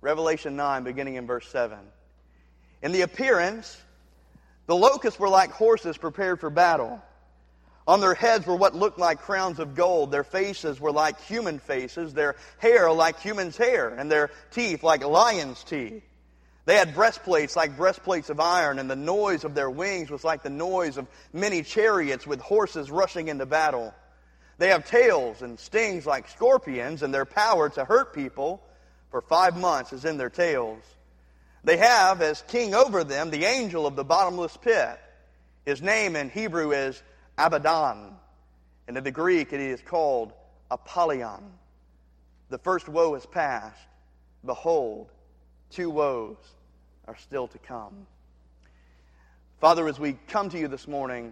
Revelation 9, beginning in verse 7. In the appearance, the locusts were like horses prepared for battle. On their heads were what looked like crowns of gold. Their faces were like human faces, their hair like human's hair, and their teeth like lions' teeth. They had breastplates like breastplates of iron, and the noise of their wings was like the noise of many chariots with horses rushing into battle. They have tails and stings like scorpions, and their power to hurt people for 5 months is in their tails. They have as king over them the angel of the bottomless pit. His name in Hebrew is Abaddon, and in the Greek it is called Apollyon. The first woe is past. Behold, 2 woes are still to come. Father, as we come to you this morning,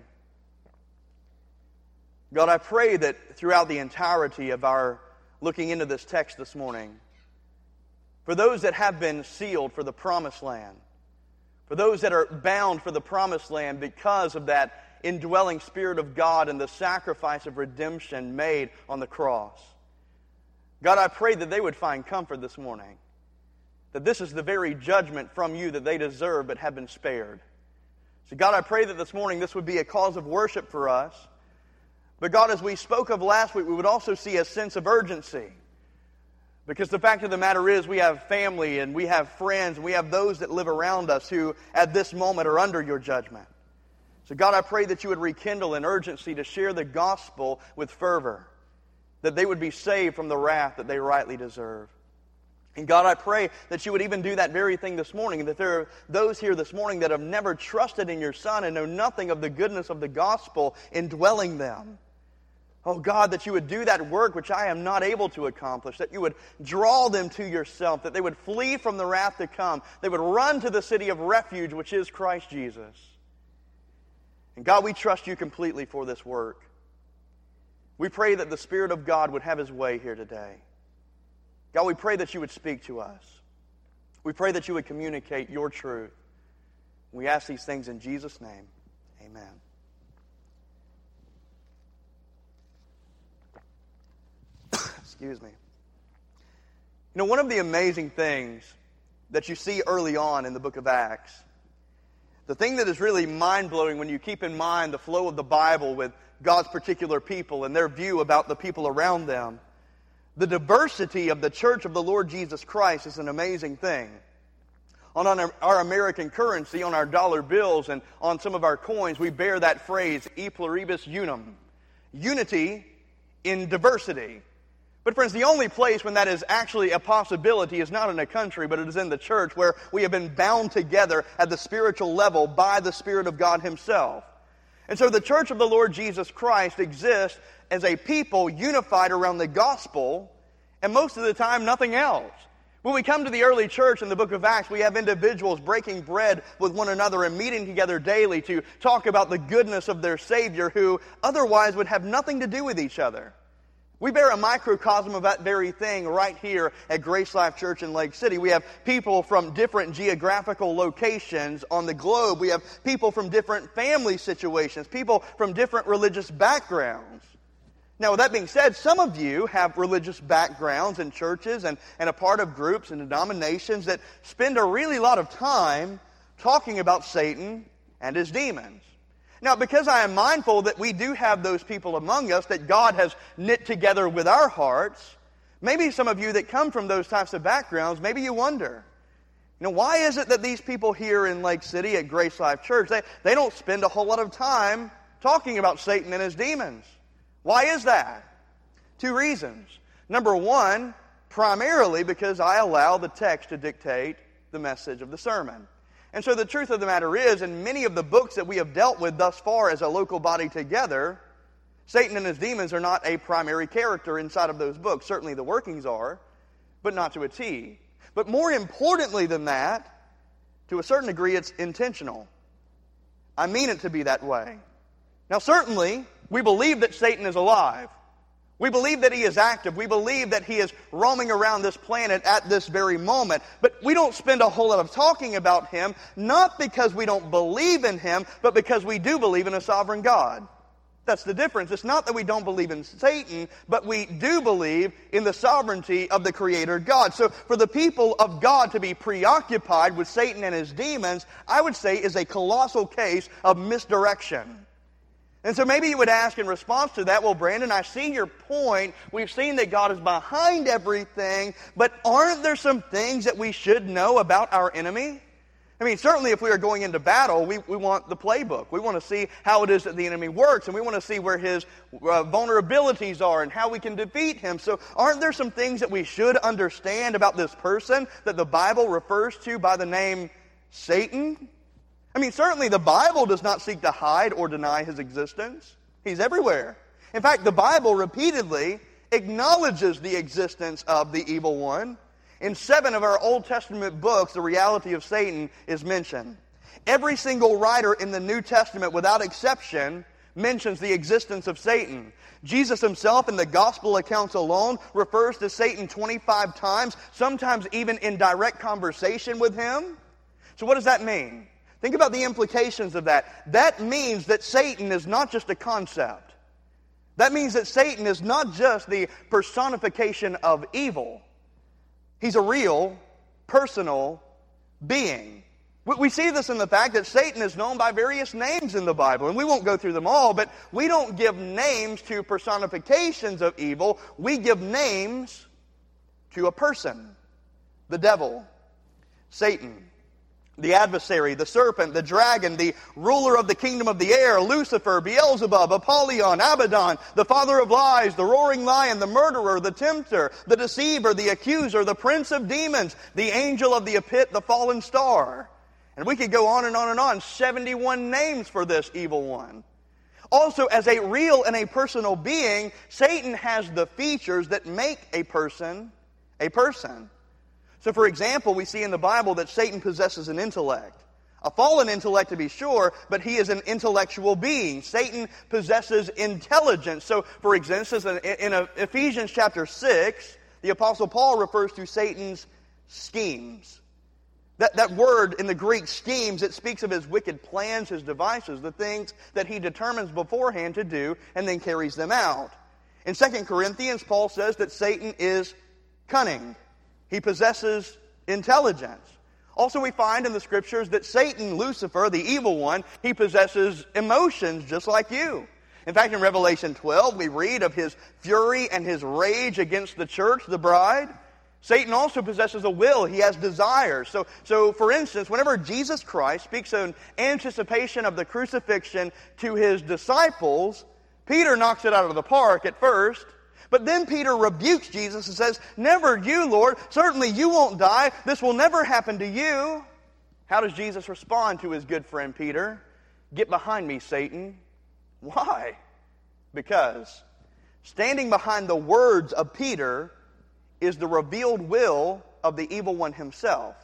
God, I pray that throughout the entirety of our looking into this text this morning, for those that have been sealed for the promised land, for those that are bound for the promised land because of that indwelling Spirit of God and the sacrifice of redemption made on the cross, God, I pray that they would find comfort this morning, that this is the very judgment from you that they deserve but have been spared. So God, I pray that this morning this would be a cause of worship for us. But God, as we spoke of last week, we would also see a sense of urgency. Because the fact of the matter is we have family and we have friends and we have those that live around us who at this moment are under your judgment. So God, I pray that you would rekindle an urgency to share the gospel with fervor, that they would be saved from the wrath that they rightly deserve. And God, I pray that you would even do that very thing this morning, and that there are those here this morning that have never trusted in your Son and know nothing of the goodness of the gospel indwelling them. Oh God, that you would do that work which I am not able to accomplish, that you would draw them to yourself, that they would flee from the wrath to come, they would run to the city of refuge, which is Christ Jesus. And God, we trust you completely for this work. We pray that the Spirit of God would have his way here today. God, we pray that you would speak to us. We pray that you would communicate your truth. We ask these things in Jesus' name. Amen. Excuse me. You know, one of the amazing things that you see early on in the book of Acts, the thing that is really mind-blowing when you keep in mind the flow of the Bible with God's particular people and their view about the people around them, the diversity of the church of the Lord Jesus Christ is an amazing thing. On our American currency, on our dollar bills, and on some of our coins, we bear that phrase, E pluribus unum, unity in diversity. But friends, the only place when that is actually a possibility is not in a country, but it is in the church, where we have been bound together at the spiritual level by the Spirit of God himself. And so the church of the Lord Jesus Christ exists as a people unified around the gospel, and most of the time nothing else. When we come to the early church in the book of Acts, we have individuals breaking bread with one another and meeting together daily to talk about the goodness of their Savior, who otherwise would have nothing to do with each other. We bear a microcosm of that very thing right here at Grace Life Church in Lake City. We have people from different geographical locations on the globe. We have people from different family situations, people from different religious backgrounds. Now, with that being said, some of you have religious backgrounds in churches and a part of groups and denominations that spend a really lot of time talking about Satan and his demons. Now, because I am mindful that we do have those people among us that God has knit together with our hearts, maybe some of you that come from those types of backgrounds, maybe you wonder, why is it that these people here in Lake City at Grace Life Church, they don't spend a whole lot of time talking about Satan and his demons? Why is that? 2 reasons. Number one, primarily because I allow the text to dictate the message of the sermon. And so the truth of the matter is, in many of the books that we have dealt with thus far as a local body together, Satan and his demons are not a primary character inside of those books. Certainly the workings are, but not to a T. But more importantly than that, to a certain degree, it's intentional. I mean it to be that way. Now certainly, we believe that Satan is alive. We believe that he is active. We believe that he is roaming around this planet at this very moment. But we don't spend a whole lot of talking about him, not because we don't believe in him, but because we do believe in a sovereign God. That's the difference. It's not that we don't believe in Satan, but we do believe in the sovereignty of the Creator God. So for the people of God to be preoccupied with Satan and his demons, I would say is a colossal case of misdirection. And so maybe you would ask in response to that, well, Brandon, I see your point. We've seen that God is behind everything, but aren't there some things that we should know about our enemy? I mean, certainly if we are going into battle, we want the playbook. We want to see how it is that the enemy works, and we want to see where his vulnerabilities are and how we can defeat him. So aren't there some things that we should understand about this person that the Bible refers to by the name Satan? I mean, certainly the Bible does not seek to hide or deny his existence. He's everywhere. In fact, the Bible repeatedly acknowledges the existence of the evil one. In 7 of our Old Testament books, the reality of Satan is mentioned. Every single writer in the New Testament, without exception, mentions the existence of Satan. Jesus himself, in the gospel accounts alone, refers to Satan 25 times, sometimes even in direct conversation with him. So what does that mean? Think about the implications of that. That means that Satan is not just a concept. That means that Satan is not just the personification of evil. He's a real, personal being. We see this in the fact that Satan is known by various names in the Bible, and we won't go through them all, but we don't give names to personifications of evil. We give names to a person. The devil, Satan, the adversary, the serpent, the dragon, the ruler of the kingdom of the air, Lucifer, Beelzebub, Apollyon, Abaddon, the father of lies, the roaring lion, the murderer, the tempter, the deceiver, the accuser, the prince of demons, the angel of the pit, the fallen star. And we could go on and on and on. 71 names for this evil one. Also, as a real and a personal being, Satan has the features that make a person a person. So, for example, we see in the Bible that Satan possesses an intellect. A fallen intellect, to be sure, but he is an intellectual being. Satan possesses intelligence. So, for instance, in Ephesians chapter 6, the Apostle Paul refers to Satan's schemes. That word in the Greek, schemes, it speaks of his wicked plans, his devices, the things that he determines beforehand to do and then carries them out. In 2 Corinthians, Paul says that Satan is cunning. He possesses intelligence. Also, we find in the Scriptures that Satan, Lucifer, the evil one, he possesses emotions just like you. In fact, in Revelation 12, we read of his fury and his rage against the church, the bride. Satan also possesses a will. He has desires. So for instance, whenever Jesus Christ speaks in anticipation of the crucifixion to his disciples, Peter knocks it out of the park at first. But then Peter rebukes Jesus and says, "Never you, Lord. Certainly you won't die. This will never happen to you." How does Jesus respond to his good friend Peter? "Get behind me, Satan." Why? Because standing behind the words of Peter is the revealed will of the evil one himself.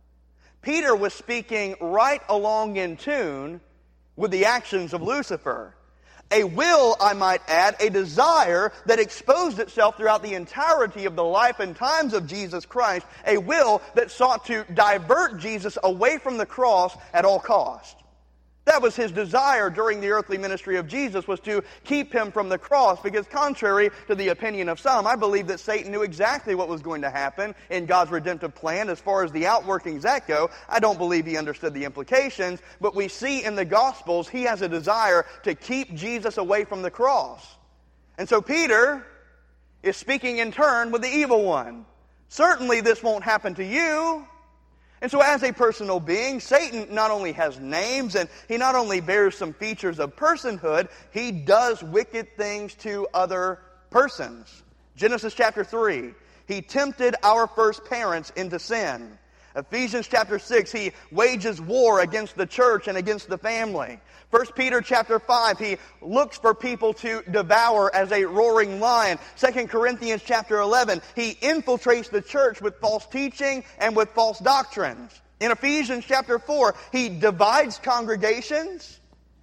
Peter was speaking right along in tune with the actions of Lucifer. A will, I might add, a desire that exposed itself throughout the entirety of the life and times of Jesus Christ, a will that sought to divert Jesus away from the cross at all cost. That was his desire during the earthly ministry of Jesus, was to keep him from the cross, because contrary to the opinion of some, I believe that Satan knew exactly what was going to happen in God's redemptive plan as far as the outworkings that go. I don't believe he understood the implications, but we see in the Gospels he has a desire to keep Jesus away from the cross. And so Peter is speaking in turn with the evil one. Certainly this won't happen to you. And so as a personal being, Satan not only has names, and he not only bears some features of personhood, he does wicked things to other persons. Genesis chapter 3, he tempted our first parents into sin. Ephesians chapter 6, he wages war against the church and against the family. 1 Peter chapter 5, he looks for people to devour as a roaring lion. 2 Corinthians chapter 11, he infiltrates the church with false teaching and with false doctrines. In Ephesians chapter 4, he divides congregations.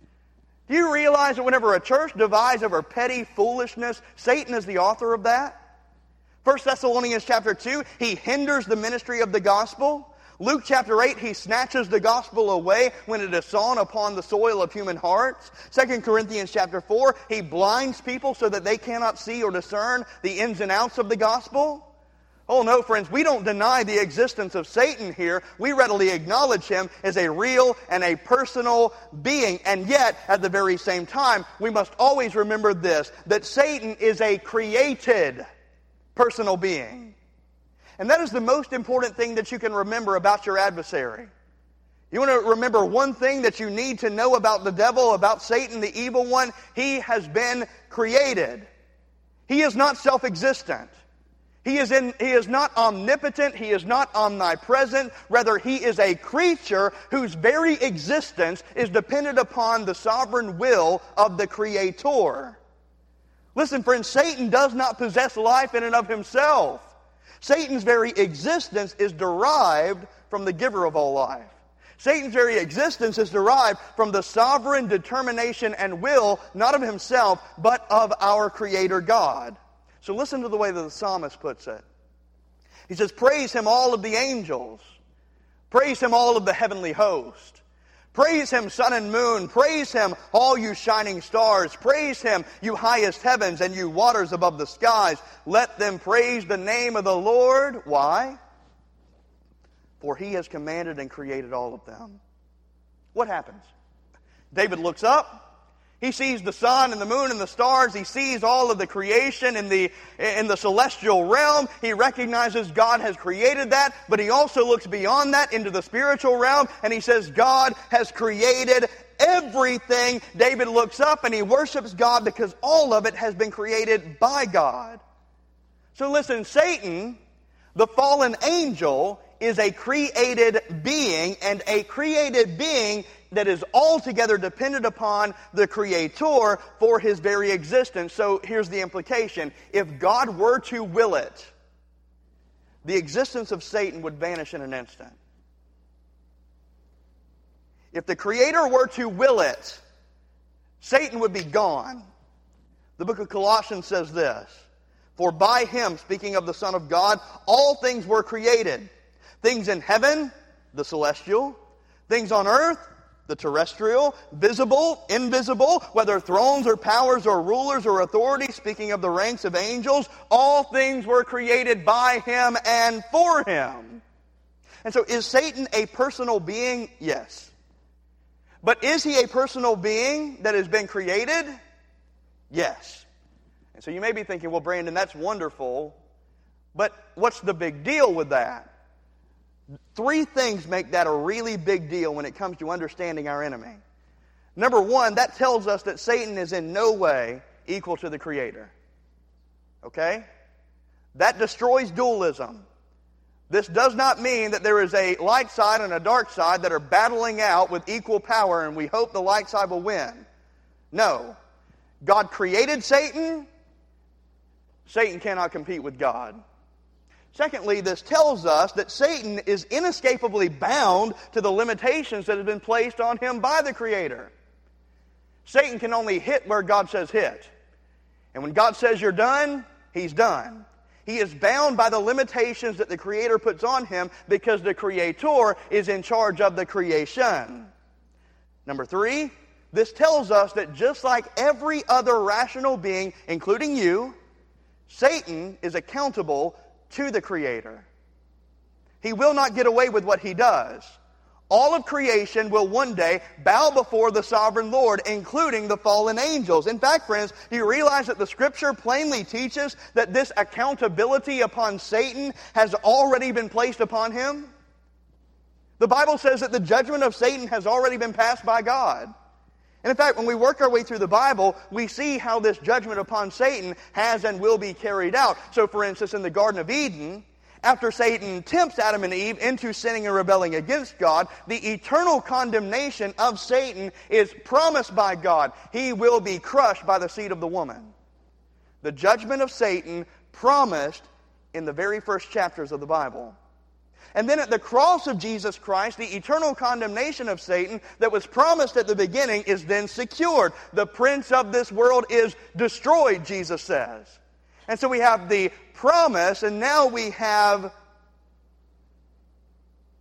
Do you realize that whenever a church divides over petty foolishness, Satan is the author of that? 1 Thessalonians chapter 2, he hinders the ministry of the gospel. Luke chapter 8, he snatches the gospel away when it is sown upon the soil of human hearts. 2 Corinthians chapter 4, he blinds people so that they cannot see or discern the ins and outs of the gospel. Oh no, friends, we don't deny the existence of Satan here. We readily acknowledge him as a real and a personal being. And yet, at the very same time, we must always remember this, that Satan is a created personal being. And that is the most important thing that you can remember about your adversary. You want to remember one thing that you need to know about the devil, about Satan, the evil one? He has been created. He is not self-existent. He is not omnipotent. He is not omnipresent. Rather, he is a creature whose very existence is dependent upon the sovereign will of the Creator. Listen, friends, Satan does not possess life in and of himself. Satan's very existence is derived from the giver of all life. Satan's very existence is derived from the sovereign determination and will, not of himself, but of our Creator God. So listen to the way that the psalmist puts it. He says, praise him, all of the angels. Praise him, all of the heavenly host. Praise him, sun and moon. Praise him, all you shining stars. Praise him, you highest heavens and you waters above the skies. Let them praise the name of the Lord. Why? For he has commanded and created all of them. What happens? David looks up. He sees the sun and the moon and the stars. He sees all of the creation in the celestial realm. He recognizes God has created that, but he also looks beyond that into the spiritual realm, and he says God has created everything. David looks up and he worships God because all of it has been created by God. So listen, Satan, the fallen angel, is a created being, and a created being that is altogether dependent upon the Creator for his very existence. So here's the implication. If God were to will it, the existence of Satan would vanish in an instant. If the Creator were to will it, Satan would be gone. The book of Colossians says this, for by him, speaking of the Son of God, all things were created. Things in heaven, the celestial. Things on earth, the terrestrial. Visible, invisible. Whether thrones or powers or rulers or authorities, speaking of the ranks of angels. All things were created by him and for him. And so is Satan a personal being? Yes. But is he a personal being that has been created? Yes. And so you may be thinking, well, Brandon, that's wonderful. But what's the big deal with that? Three things make that a really big deal when it comes to understanding our enemy. Number one, that tells us that Satan is in no way equal to the Creator. Okay? That destroys dualism. This does not mean that there is a light side and a dark side that are battling out with equal power and we hope the light side will win. No. God created Satan. Satan cannot compete with God. Secondly, this tells us that Satan is inescapably bound to the limitations that have been placed on him by the Creator. Satan can only hit where God says hit. And when God says you're done, he's done. He is bound by the limitations that the Creator puts on him because the Creator is in charge of the creation. Number three, this tells us that just like every other rational being, including you, Satan is accountable to the Creator. He will not get away with what he does. All of creation will one day bow before the sovereign Lord, including the fallen angels. In fact, friends, do you realize that the Scripture plainly teaches that this accountability upon Satan has already been placed upon him? The Bible says that the judgment of Satan has already been passed by God. And in fact, when we work our way through the Bible, we see how this judgment upon Satan has and will be carried out. So, for instance, in the Garden of Eden, after Satan tempts Adam and Eve into sinning and rebelling against God, the eternal condemnation of Satan is promised by God. He will be crushed by the seed of the woman. The judgment of Satan promised in the very first chapters of the Bible. And then at the cross of Jesus Christ, the eternal condemnation of Satan that was promised at the beginning is then secured. The prince of this world is destroyed, Jesus says. And so we have the promise, and now we have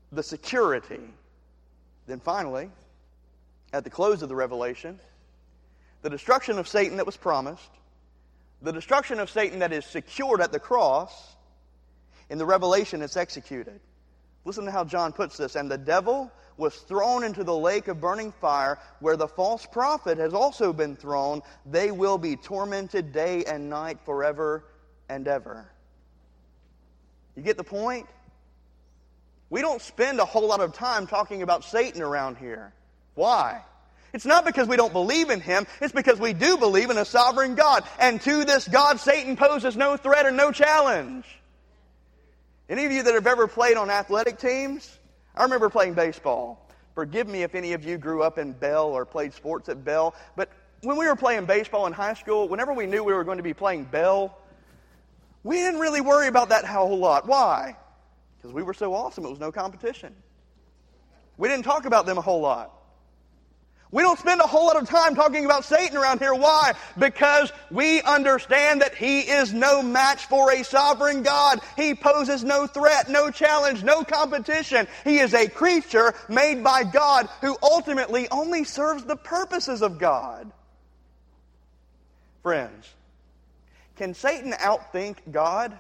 the security. Then finally, at the close of the revelation, the destruction of Satan that was promised, the destruction of Satan that is secured at the cross, in the revelation it's executed. Listen to how John puts this. And the devil was thrown into the lake of burning fire, where the false prophet has also been thrown. They will be tormented day and night forever and ever. You get the point? We don't spend a whole lot of time talking about Satan around here. Why? It's not because we don't believe in him. It's because we do believe in a sovereign God. And to this God, Satan poses no threat and no challenge. Any of you that have ever played on athletic teams? I remember playing baseball. Forgive me if any of you grew up in Bell or played sports at Bell. But when we were playing baseball in high school, whenever we knew we were going to be playing Bell, we didn't really worry about that a whole lot. Why? Because we were so awesome, it was no competition. We didn't talk about them a whole lot. We don't spend a whole lot of time talking about Satan around here. Why? Because we understand that he is no match for a sovereign God. He poses no threat, no challenge, no competition. He is a creature made by God who ultimately only serves the purposes of God. Friends, can Satan outthink God?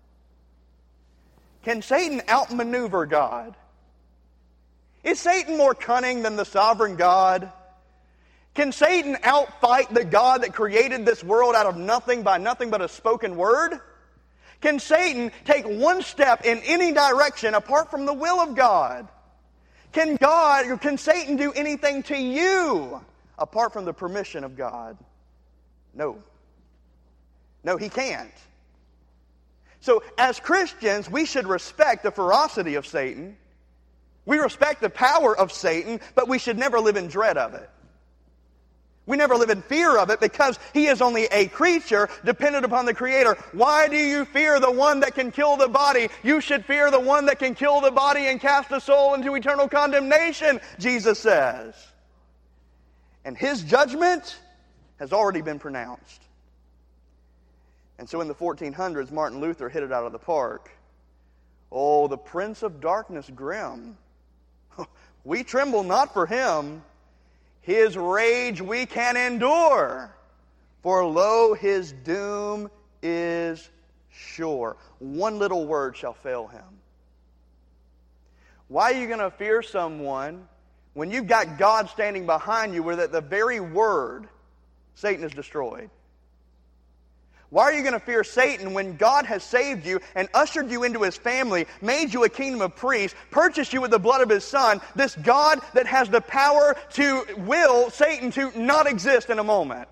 Can Satan outmaneuver God? Is Satan more cunning than the sovereign God? Can Satan outfight the God that created this world out of nothing by nothing but a spoken word? Can Satan take one step in any direction apart from the will of God? Can Satan do anything to you apart from the permission of God? No. No, he can't. So as Christians, we should respect the ferocity of Satan. We respect the power of Satan, but we should never live in dread of it. We never live in fear of it because he is only a creature dependent upon the Creator. Why do you fear the one that can kill the body? You should fear the one that can kill the body and cast the soul into eternal condemnation, Jesus says. And his judgment has already been pronounced. And so in the 1400s, Martin Luther hit it out of the park. Oh, the Prince of Darkness grim. We tremble not for him. His rage we can endure. For lo, his doom is sure. One little word shall fail him. Why are you going to fear someone when you've got God standing behind you where at the very word Satan is destroyed? Why are you going to fear Satan when God has saved you and ushered you into his family, made you a kingdom of priests, purchased you with the blood of his Son, this God that has the power to will Satan to not exist in a moment?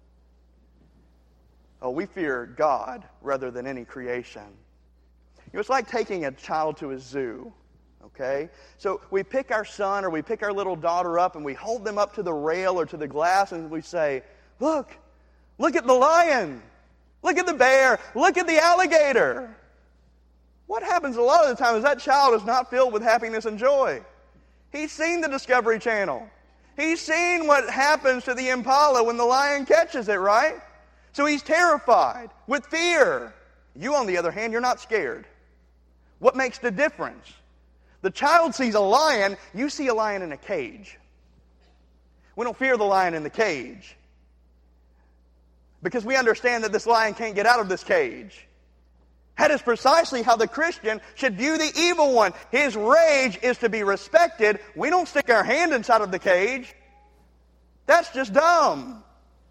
Oh, we fear God rather than any creation. You know, it's like taking a child to a zoo, okay? So we pick our son or we pick our little daughter up and we hold them up to the rail or to the glass and we say, look at the lion. Look at the bear. Look at the alligator. What happens a lot of the time is that child is not filled with happiness and joy. He's seen the Discovery Channel. He's seen what happens to the impala when the lion catches it, right? So he's terrified with fear. You, on the other hand, you're not scared. What makes the difference? The child sees a lion. You see a lion in a cage. We don't fear the lion in the cage, because we understand that this lion can't get out of this cage. That is precisely how the Christian should view the evil one. His rage is to be respected. We don't stick our hand inside of the cage. That's just dumb.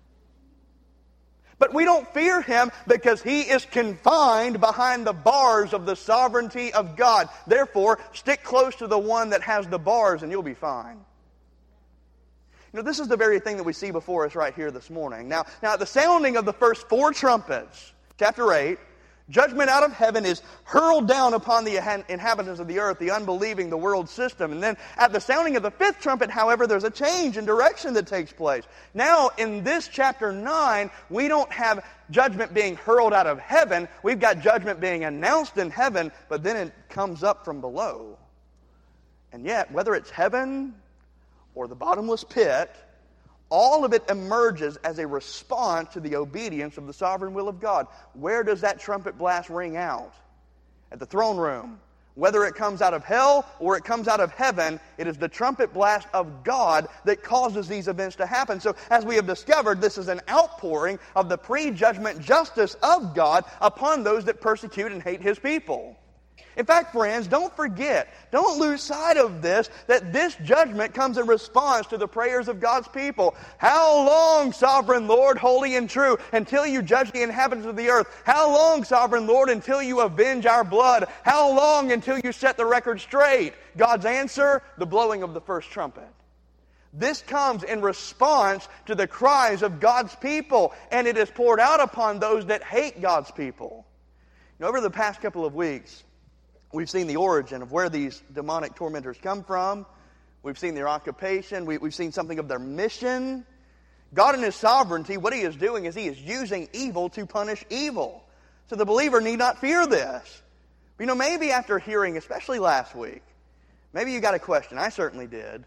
But we don't fear him because he is confined behind the bars of the sovereignty of God. Therefore, stick close to the one that has the bars and you'll be fine. You know, this is the very thing that we see before us right here this morning. Now at the sounding of the first 4 trumpets, chapter 8, judgment out of heaven is hurled down upon the inhabitants of the earth, the unbelieving, the world system. And then at the sounding of the 5th trumpet, however, there's a change in direction that takes place. Now, in this chapter 9, we don't have judgment being hurled out of heaven. We've got judgment being announced in heaven, but then it comes up from below. And yet, whether it's heaven or the bottomless pit, all of it emerges as a response to the obedience of the sovereign will of God. Where does that trumpet blast ring out? At the throne room, Whether it comes out of hell or it comes out of heaven, it is the trumpet blast of God that causes these events to happen. So as we have discovered, this is an outpouring of the pre-judgment justice of God upon those that persecute and hate His people. In fact, friends, don't forget, don't lose sight of this, that this judgment comes in response to the prayers of God's people. How long, sovereign Lord, holy and true, until you judge the inhabitants of the earth? How long, sovereign Lord, until you avenge our blood? How long until you set the record straight? God's answer, the blowing of the first trumpet. This comes in response to the cries of God's people, and it is poured out upon those that hate God's people. Over the past couple of weeks, we've seen the origin of where these demonic tormentors come from. We've seen their occupation. We've seen something of their mission. God in His sovereignty, what He is doing is He is using evil to punish evil. So the believer need not fear this. But maybe after hearing, especially last week, maybe you got a question. I certainly did.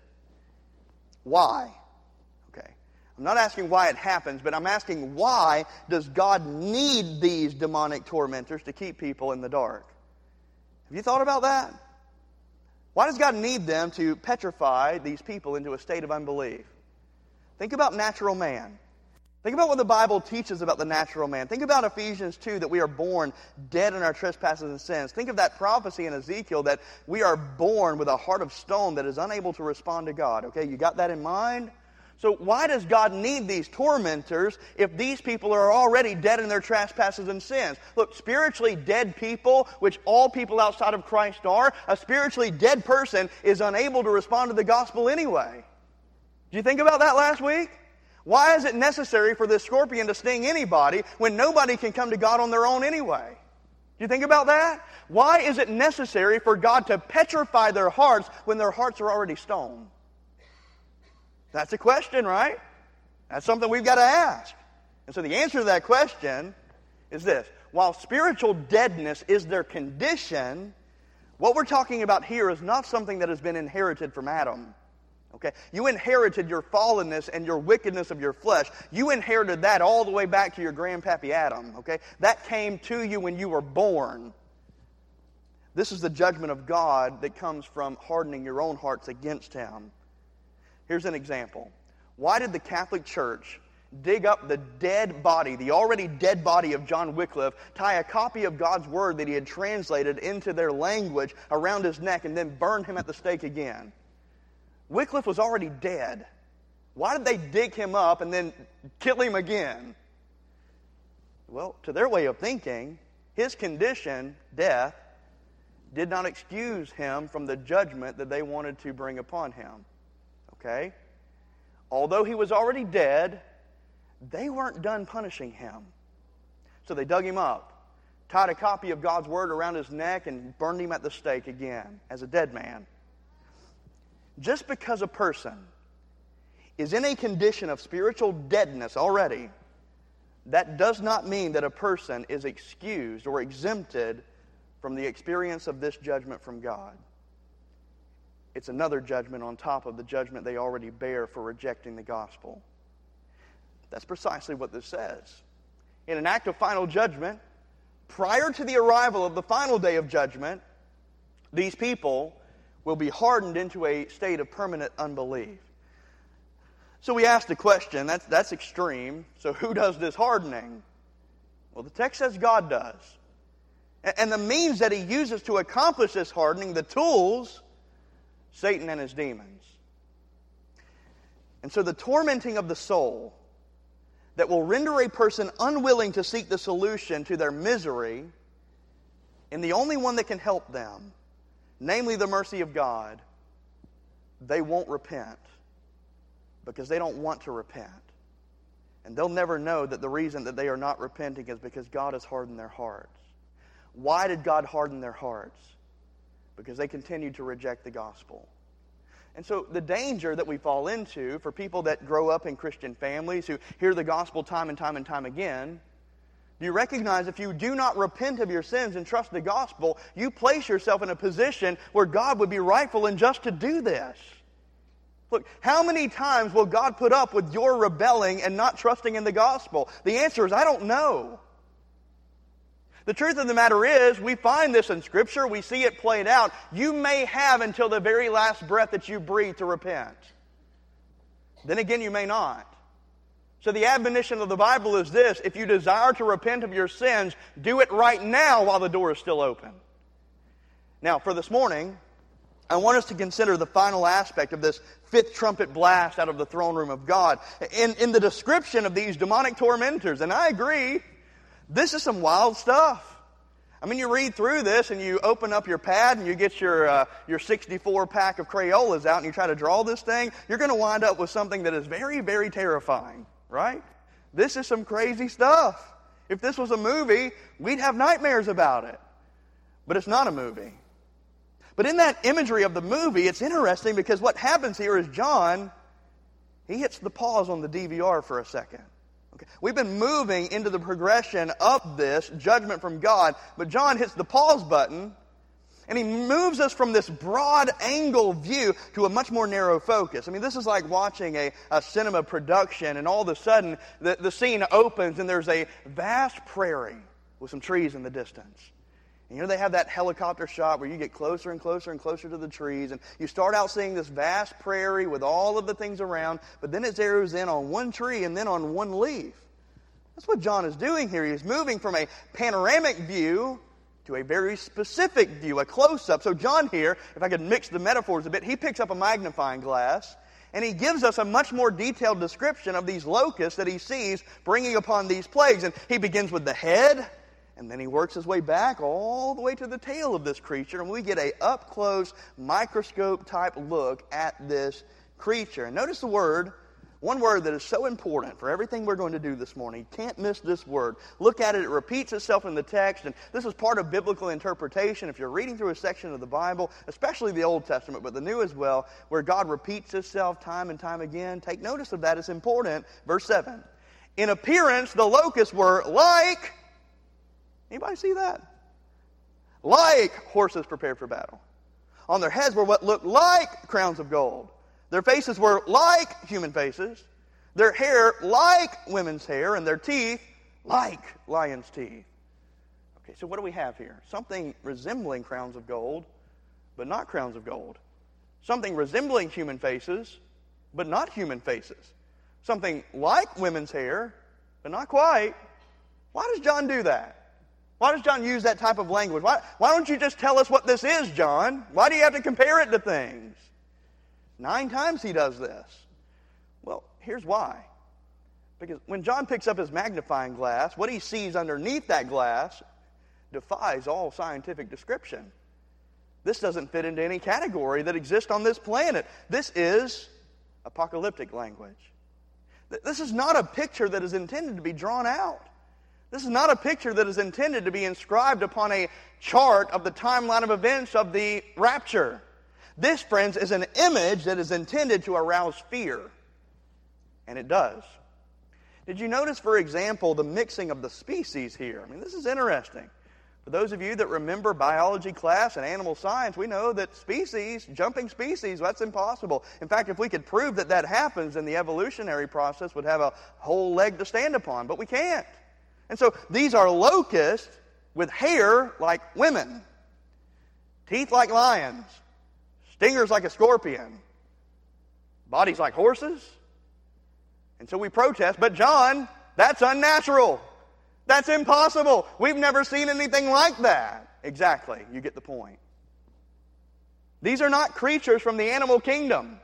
Why? Okay. I'm not asking why it happens, but I'm asking why does God need these demonic tormentors to keep people in the dark? Have you thought about that? Why does God need them to petrify these people into a state of unbelief? Think about natural man. Think about what the Bible teaches about the natural man. Think about Ephesians 2, that we are born dead in our trespasses and sins. Think of that prophecy in Ezekiel that we are born with a heart of stone that is unable to respond to God. Okay, you got that in mind? So why does God need these tormentors if these people are already dead in their trespasses and sins? Look, spiritually dead people, which all people outside of Christ are, a spiritually dead person is unable to respond to the gospel anyway. Did you think about that last week? Why is it necessary for this scorpion to sting anybody when nobody can come to God on their own anyway? Do you think about that? Why is it necessary for God to petrify their hearts when their hearts are already stone? That's a question, right? That's something we've got to ask. And so the answer to that question is this. While spiritual deadness is their condition, what we're talking about here is not something that has been inherited from Adam. Okay? You inherited your fallenness and your wickedness of your flesh. You inherited that all the way back to your grandpappy Adam. Okay? That came to you when you were born. This is the judgment of God that comes from hardening your own hearts against Him. Here's an example. Why did the Catholic Church dig up the dead body, the already dead body of John Wycliffe, tie a copy of God's Word that he had translated into their language around his neck, and then burn him at the stake again? Wycliffe was already dead. Why did they dig him up and then kill him again? Well, to their way of thinking, his condition, death, did not excuse him from the judgment that they wanted to bring upon him. Okay? Although he was already dead, they weren't done punishing him. So they dug him up, tied a copy of God's Word around his neck, and burned him at the stake again as a dead man. Just because a person is in a condition of spiritual deadness already, that does not mean that a person is excused or exempted from the experience of this judgment from God. It's another judgment on top of the judgment they already bear for rejecting the gospel. That's precisely what this says. In an act of final judgment, prior to the arrival of the final day of judgment, these people will be hardened into a state of permanent unbelief. So we ask the question, that's extreme. So who does this hardening? Well, the text says God does. And the means that He uses to accomplish this hardening, the tools, Satan and his demons. And so the tormenting of the soul that will render a person unwilling to seek the solution to their misery in the only one that can help them, namely the mercy of God, they won't repent because they don't want to repent. And they'll never know that the reason that they are not repenting is because God has hardened their hearts. Why did God harden their hearts? Because they continued to reject the gospel. And so the danger that we fall into for people that grow up in Christian families who hear the gospel time and time and time again, do you recognize if you do not repent of your sins and trust the gospel, you place yourself in a position where God would be rightful and just to do this? Look, how many times will God put up with your rebelling and not trusting in the gospel? The answer is, I don't know. The truth of the matter is, we find this in Scripture, we see it played out. You may have until the very last breath that you breathe to repent. Then again, you may not. So the admonition of the Bible is this: if you desire to repent of your sins, do it right now while the door is still open. Now, for this morning, I want us to consider the final aspect of this fifth trumpet blast out of the throne room of God. In the description of these demonic tormentors, and I agree, this is some wild stuff. I mean, you read through this and you open up your pad and you get your 64 pack of Crayolas out and you try to draw this thing, you're going to wind up with something that is very, very terrifying, right? This is some crazy stuff. If this was a movie, we'd have nightmares about it. But it's not a movie. But in that imagery of the movie, it's interesting because what happens here is John, he hits the pause on the DVR for a second. Okay. We've been moving into the progression of this judgment from God, but John hits the pause button, and he moves us from this broad angle view to a much more narrow focus. I mean, this is like watching a cinema production, and all of a sudden the scene opens, and there's a vast prairie with some trees in the distance. And here they have that helicopter shot where you get closer and closer and closer to the trees, and you start out seeing this vast prairie with all of the things around, but then it zeroes in on one tree and then on one leaf. That's what John is doing here. He's moving from a panoramic view to a very specific view, a close-up. So John here, if I could mix the metaphors a bit, he picks up a magnifying glass, and he gives us a much more detailed description of these locusts that he sees bringing upon these plagues. And he begins with the head, and then he works his way back all the way to the tail of this creature, and we get a up-close, microscope-type look at this creature. And notice the word, one word that is so important for everything we're going to do this morning. You can't miss this word. Look at it. It repeats itself in the text, and this is part of biblical interpretation. If you're reading through a section of the Bible, especially the Old Testament, but the New as well, where God repeats himself time and time again, take notice of that. It's important. Verse 7. In appearance, the locusts were like... Anybody see that? Like horses prepared for battle. On their heads were what looked like crowns of gold. Their faces were like human faces. Their hair like women's hair, and their teeth like lions' teeth. Okay, so what do we have here? Something resembling crowns of gold, but not crowns of gold. Something resembling human faces, but not human faces. Something like women's hair, but not quite. Why does John do that? Why does John use that type of language? Why don't you just tell us what this is, John? Why do you have to compare it to things? 9 times he does this. Well, here's why. Because when John picks up his magnifying glass, what he sees underneath that glass defies all scientific description. This doesn't fit into any category that exists on this planet. This is apocalyptic language. This is not a picture that is intended to be drawn out. This is not a picture that is intended to be inscribed upon a chart of the timeline of events of the rapture. This, friends, is an image that is intended to arouse fear. And it does. Did you notice, for example, the mixing of the species here? I mean, this is interesting. For those of you that remember biology class and animal science, we know that species, jumping species, that's impossible. In fact, if we could prove that that happens, then the evolutionary process would have a whole leg to stand upon. But we can't. And so these are locusts with hair like women, teeth like lions, stingers like a scorpion, bodies like horses. And so we protest, but John, that's unnatural. That's impossible. We've never seen anything like that. Exactly, you get the point. These are not creatures from the animal kingdom.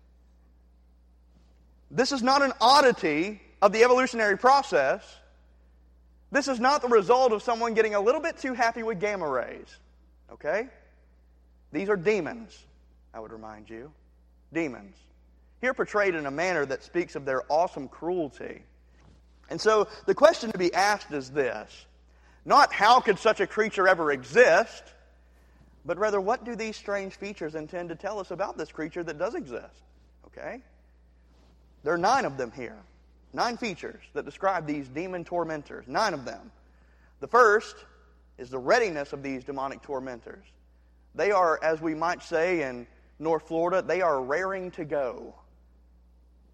This is not an oddity of the evolutionary process. This is not the result of someone getting a little bit too happy with gamma rays. Okay? These are demons, I would remind you. Demons. Here portrayed in a manner that speaks of their awesome cruelty. And so the question to be asked is this. Not how could such a creature ever exist, but rather what do these strange features intend to tell us about this creature that does exist? Okay? There are 9 of them here. 9 features that describe these demon tormentors. 9 of them. The first is the readiness of these demonic tormentors. They are, as we might say in North Florida, they are raring to go.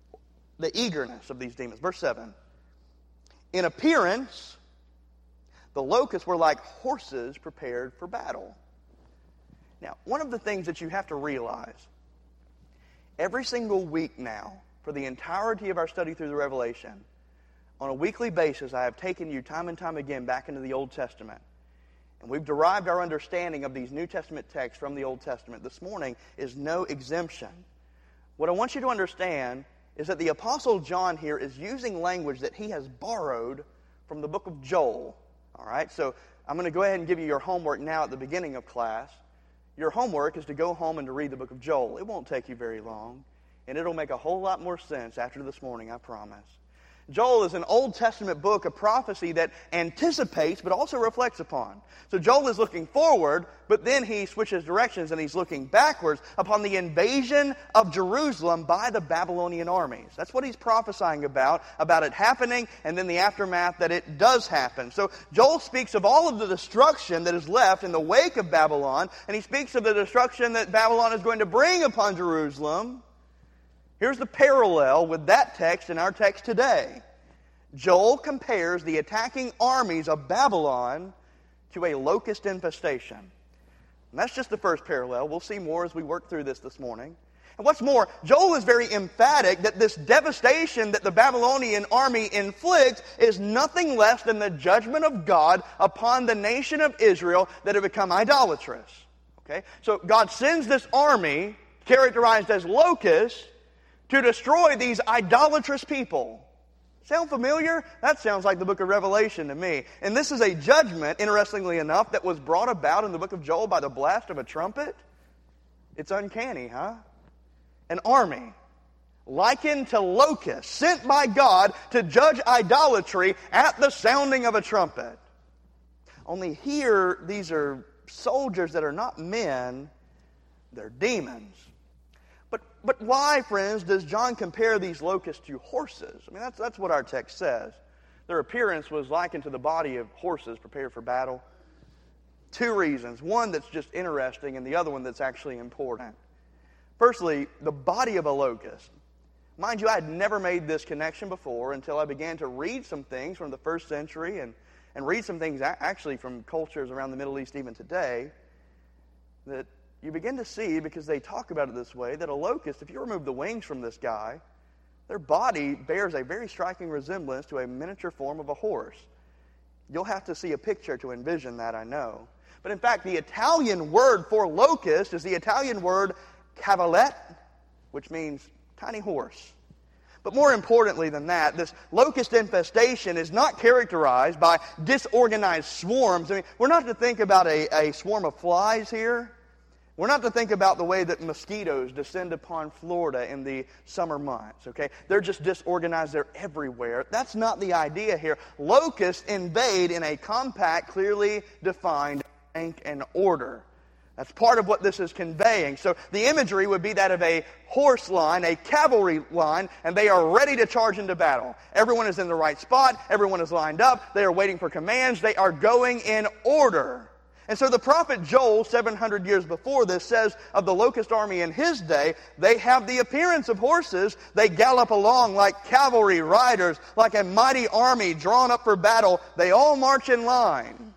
The eagerness of these demons. Verse 7. In appearance, The locusts were like horses prepared for battle. Now, one of the things that you have to realize, every single week now, for the entirety of our study through the Revelation, on a weekly basis, I have taken you time and time again back into the Old Testament. And we've derived our understanding of these New Testament texts from the Old Testament. This morning is no exemption. What I want you to understand is that the Apostle John here is using language that he has borrowed from the book of Joel. All right, so I'm going to go ahead and give you your homework now at the beginning of class. Your homework is to go home and to read the book of Joel. It won't take you very long, and it'll make a whole lot more sense after this morning, I promise. Joel is an Old Testament book of prophecy that anticipates but also reflects upon. So Joel is looking forward, but then he switches directions and he's looking backwards upon the invasion of Jerusalem by the Babylonian armies. That's what he's prophesying about it happening and then the aftermath that it does happen. So Joel speaks of all of the destruction that is left in the wake of Babylon, and he speaks of the destruction that Babylon is going to bring upon Jerusalem. Here's the parallel with that text and our text today. Joel compares the attacking armies of Babylon to a locust infestation. And that's just the first parallel. We'll see more as we work through this morning. And what's more, Joel is very emphatic that this devastation that the Babylonian army inflicts is nothing less than the judgment of God upon the nation of Israel that have become idolatrous. Okay? So God sends this army, characterized as locusts, to destroy these idolatrous people. Sound familiar? That sounds like the book of Revelation to me. And this is a judgment, interestingly enough, that was brought about in the book of Joel by the blast of a trumpet. It's uncanny, huh? An army likened to locusts sent by God to judge idolatry at the sounding of a trumpet. Only here, these are soldiers that are not men, they're demons. But why, friends, does John compare these locusts to horses? I mean, that's what our text says. Their appearance was likened to the body of horses prepared for battle. Two reasons. One that's just interesting, and the other one that's actually important. Firstly, the body of a locust. Mind you, I had never made this connection before until I began to read some things from the first century and read some things actually from cultures around the Middle East even today that you begin to see, because they talk about it this way, that a locust, if you remove the wings from this guy, their body bears a very striking resemblance to a miniature form of a horse. You'll have to see a picture to envision that, I know. But in fact, the Italian word for locust is the Italian word cavallette, which means tiny horse. But more importantly than that, this locust infestation is not characterized by disorganized swarms. I mean, we're not to think about a swarm of flies here. We're not to think about the way that mosquitoes descend upon Florida in the summer months, okay? They're just disorganized. They're everywhere. That's not the idea here. Locusts invade in a compact, clearly defined rank and order. That's part of what this is conveying. So the imagery would be that of a horse line, a cavalry line, and they are ready to charge into battle. Everyone is in the right spot. Everyone is lined up. They are waiting for commands. They are going in order. And so the prophet Joel, 700 years before this, says of the locust army in his day, they have the appearance of horses. They gallop along like cavalry riders, like a mighty army drawn up for battle. They all march in line.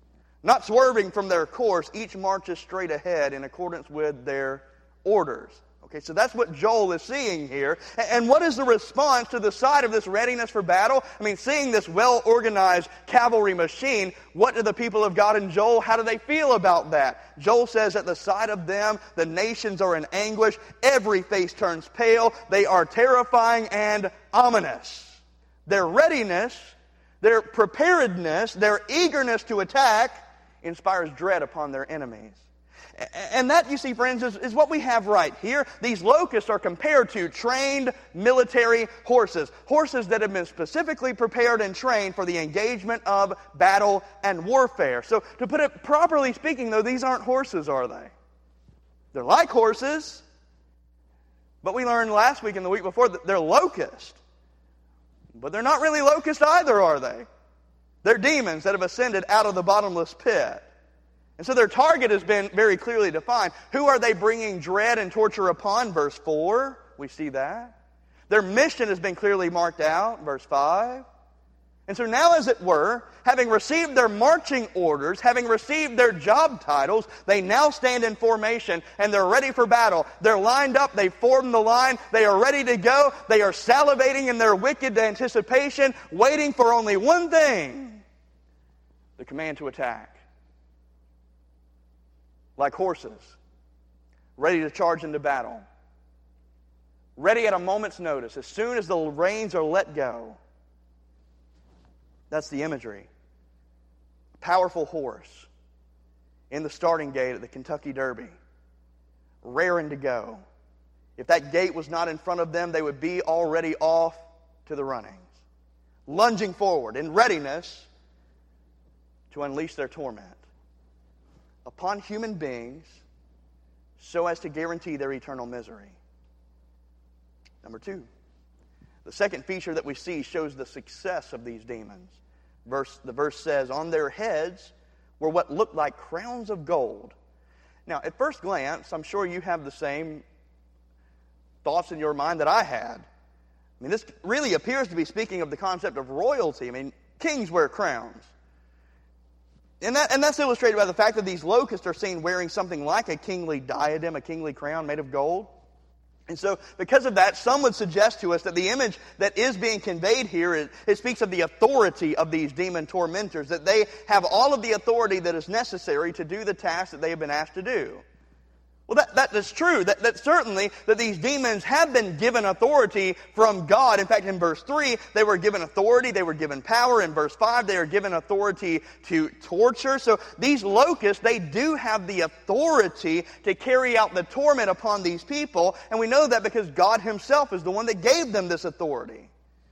Not swerving from their course, each marches straight ahead in accordance with their orders. Okay, so that's what Joel is seeing here. And what is the response to the sight of this readiness for battle? I mean, seeing this well-organized cavalry machine, what do the people of God in Joel, how do they feel about that? Joel says, at the sight of them, the nations are in anguish. Every face turns pale. They are terrifying and ominous. Their readiness, their preparedness, their eagerness to attack inspires dread upon their enemies. And that, you see, friends, is what we have right here. These locusts are compared to trained military horses. Horses that have been specifically prepared and trained for the engagement of battle and warfare. So, to put it properly speaking, though, these aren't horses, are they? They're like horses, but we learned last week and the week before that they're locusts. But they're not really locusts either, are they? They're demons that have ascended out of the bottomless pit. And so their target has been very clearly defined. Who are they bringing dread and torture upon? Verse 4, we see that. Their mission has been clearly marked out. Verse 5. And so now, as it were, having received their marching orders, having received their job titles, they now stand in formation and they're ready for battle. They're lined up, they formed the line, they are ready to go, they are salivating in their wicked anticipation, waiting for only one thing: the command to attack. Like horses, ready to charge into battle. Ready at a moment's notice, as soon as the reins are let go. That's the imagery. A powerful horse in the starting gate at the Kentucky Derby, raring to go. If that gate was not in front of them, they would be already off to the runnings, lunging forward in readiness to unleash their torment upon human beings so as to guarantee their eternal misery. Number two, the second feature that we see shows the success of these demons. The verse says, on their heads were what looked like crowns of gold. Now, at first glance, I'm sure you have the same thoughts in your mind that I had. I mean, this really appears to be speaking of the concept of royalty. I mean, kings wear crowns. And that's illustrated by the fact that these locusts are seen wearing something like a kingly diadem, a kingly crown made of gold. And so, because of that, some would suggest to us that the image that is being conveyed here, it speaks of the authority of these demon tormentors, that they have all of the authority that is necessary to do the task that they have been asked to do. Well, that is true. That certainly that these demons have been given authority from God. In fact, in verse 3, they were given authority, they were given power. In verse 5, they are given authority to torture. So these locusts, they do have the authority to carry out the torment upon these people. And we know that because God Himself is the one that gave them this authority.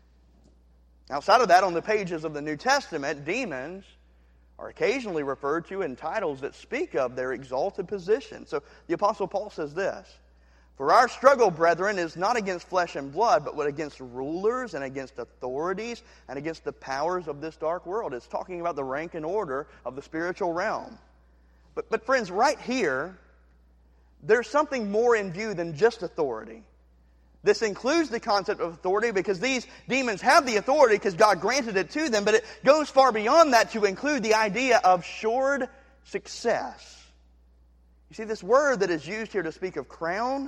Outside of that, on the pages of the New Testament, demons are occasionally referred to in titles that speak of their exalted position. So the Apostle Paul says this: "For our struggle, brethren, is not against flesh and blood, but against rulers and against authorities and against the powers of this dark world." It's talking about the rank and order of the spiritual realm. But friends, right here, there's something more in view than just authority. This includes the concept of authority because these demons have the authority because God granted it to them, but it goes far beyond that to include the idea of assured success. You see, this word that is used here to speak of crown,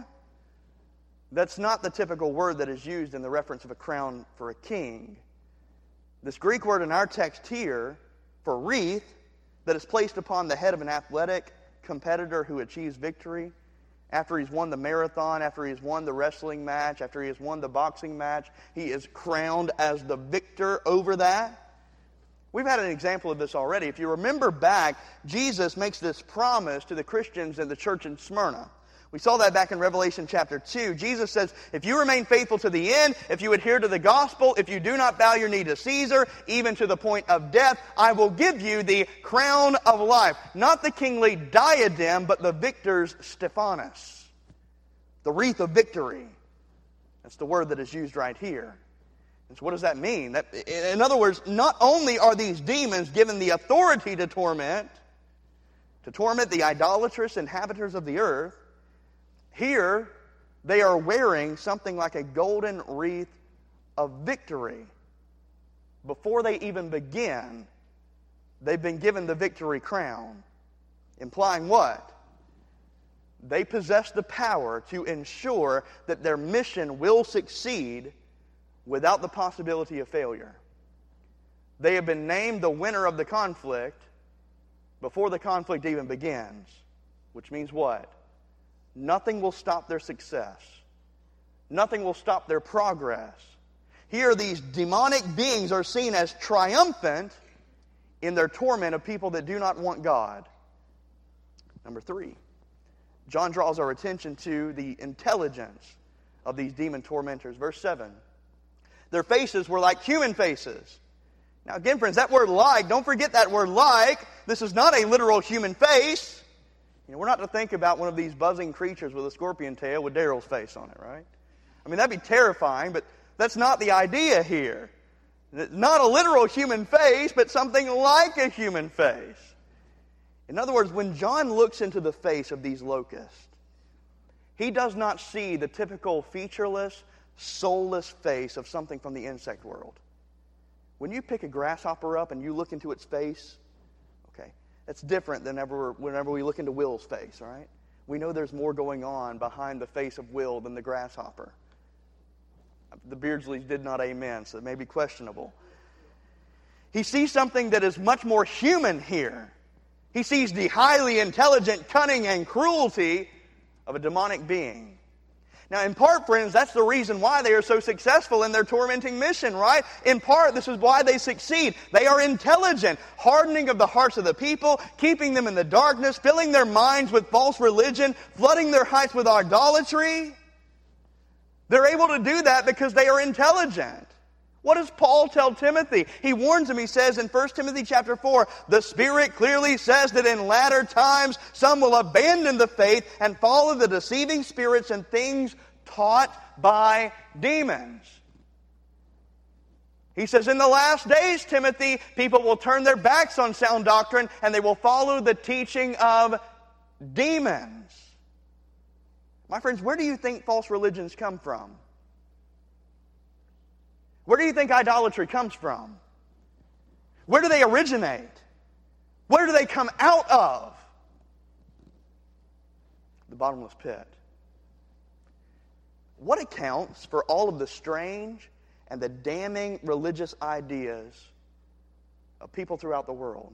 that's not the typical word that is used in the reference of a crown for a king. This Greek word in our text here for wreath that is placed upon the head of an athletic competitor who achieves victory, after he's won the marathon, after he's won the wrestling match, after he has won the boxing match, he is crowned as the victor over that. We've had an example of this already. If you remember back, Jesus makes this promise to the Christians in the church in Smyrna. We saw that back in Revelation chapter 2. Jesus says, if you remain faithful to the end, if you adhere to the gospel, if you do not bow your knee to Caesar, even to the point of death, I will give you the crown of life. Not the kingly diadem, but the victor's Stephanos. The wreath of victory. That's the word that is used right here. And so what does that mean? In other words, not only are these demons given the authority to torment the idolatrous inhabitants of the earth, here, they are wearing something like a golden wreath of victory. Before they even begin, they've been given the victory crown. Implying what? They possess the power to ensure that their mission will succeed without the possibility of failure. They have been named the winner of the conflict before the conflict even begins. Which means what? Nothing will stop their success. Nothing will stop their progress. Here, these demonic beings are seen as triumphant in their torment of people that do not want God. Number 3, John draws our attention to the intelligence of these demon tormentors. Verse 7, their faces were like human faces. Now again, friends, that word like, don't forget that word like. This is not a literal human face. You know, we're not to think about one of these buzzing creatures with a scorpion tail with Daryl's face on it, right? I mean, that'd be terrifying, but that's not the idea here. Not a literal human face, but something like a human face. In other words, when John looks into the face of these locusts, he does not see the typical featureless, soulless face of something from the insect world. When you pick a grasshopper up and you look into its face, okay, that's different than whenever we look into Will's face, all right? We know there's more going on behind the face of Will than the grasshopper. The Beardsleys did not amen, so it may be questionable. He sees something that is much more human here. He sees the highly intelligent cunning and cruelty of a demonic being. Now, in part, friends, that's the reason why they are so successful in their tormenting mission, right? In part, this is why they succeed. They are intelligent, hardening of the hearts of the people, keeping them in the darkness, filling their minds with false religion, flooding their hearts with idolatry. They're able to do that because they are intelligent. What does Paul tell Timothy? He warns him, he says in 1 Timothy chapter 4, the Spirit clearly says that in latter times some will abandon the faith and follow the deceiving spirits and things taught by demons. He says in the last days, Timothy, people will turn their backs on sound doctrine and they will follow the teaching of demons. My friends, where do you think false religions come from? Where do you think idolatry comes from? Where do they originate? Where do they come out of? The bottomless pit. What accounts for all of the strange and the damning religious ideas of people throughout the world?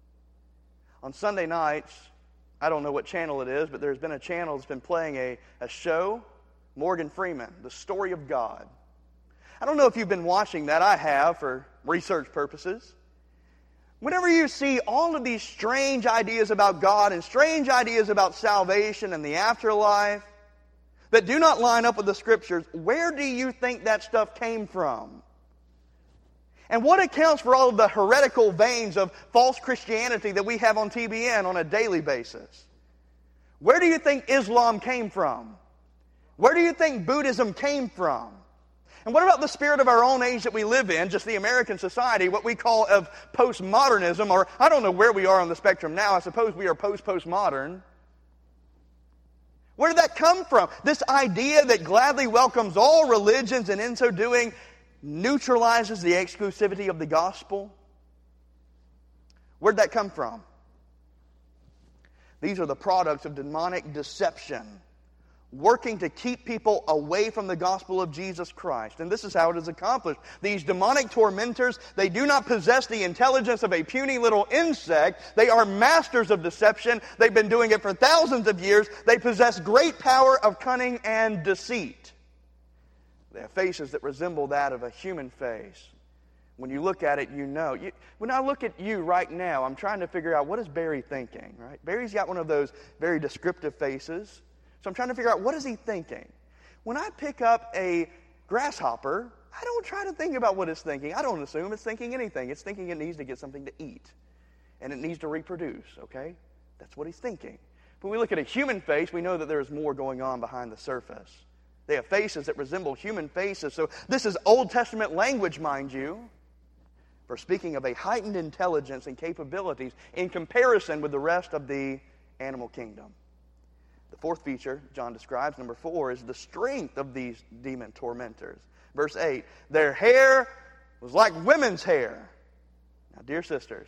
On Sunday nights, I don't know what channel it is, but there's been a channel that's been playing a show, Morgan Freeman, The Story of God. I don't know if you've been watching that. I have for research purposes. Whenever you see all of these strange ideas about God and strange ideas about salvation and the afterlife that do not line up with the Scriptures, where do you think that stuff came from? And what accounts for all of the heretical veins of false Christianity that we have on TBN on a daily basis? Where do you think Islam came from? Where do you think Buddhism came from? And what about the spirit of our own age that we live in, just the American society, what we call of postmodernism, or I don't know where we are on the spectrum now, I suppose we are postmodern. Where did that come from? This idea that gladly welcomes all religions and in so doing neutralizes the exclusivity of the gospel. Where did that come from? These are the products of demonic deception, working to keep people away from the gospel of Jesus Christ. And this is how it is accomplished. These demonic tormentors, they do not possess the intelligence of a puny little insect. They are masters of deception. They've been doing it for thousands of years. They possess great power of cunning and deceit. They have faces that resemble that of a human face. When you look at it, you know. When I look at you right now, I'm trying to figure out, what is Barry thinking, right? Barry's got one of those very descriptive faces. So I'm trying to figure out, what is he thinking? When I pick up a grasshopper, I don't try to think about what it's thinking. I don't assume it's thinking anything. It's thinking it needs to get something to eat. And it needs to reproduce, okay? That's what he's thinking. But when we look at a human face, we know that there's more going on behind the surface. They have faces that resemble human faces. So this is Old Testament language, mind you, for speaking of a heightened intelligence and capabilities in comparison with the rest of the animal kingdom. The fourth feature John describes, number 4, is the strength of these demon tormentors. Verse 8, their hair was like women's hair. Now, dear sisters,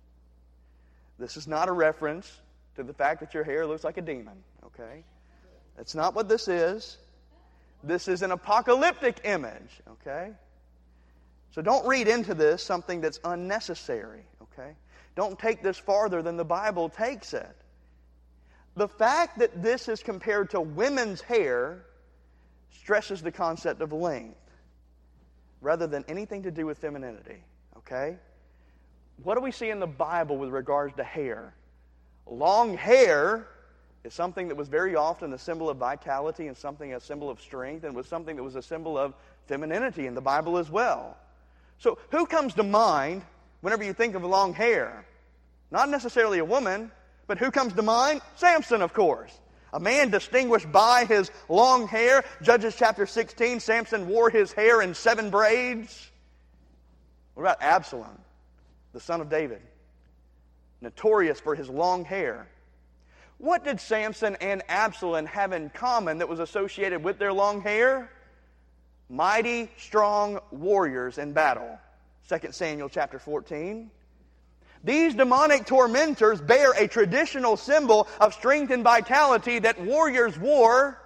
this is not a reference to the fact that your hair looks like a demon, okay? That's not what this is. This is an apocalyptic image, okay? So don't read into this something that's unnecessary, okay? Don't take this farther than the Bible takes it. The fact that this is compared to women's hair stresses the concept of length rather than anything to do with femininity, okay? What do we see in the Bible with regards to hair? Long hair is something that was very often a symbol of vitality and a symbol of strength, and was something that was a symbol of femininity in the Bible as well. So who comes to mind whenever you think of long hair? Not necessarily a woman, but who comes to mind? Samson, of course. A man distinguished by his long hair. Judges chapter 16, Samson wore his hair in 7 braids. What about Absalom, the son of David? Notorious for his long hair. What did Samson and Absalom have in common that was associated with their long hair? Mighty, strong warriors in battle. 2 Samuel chapter 14. These demonic tormentors bear a traditional symbol of strength and vitality that warriors wore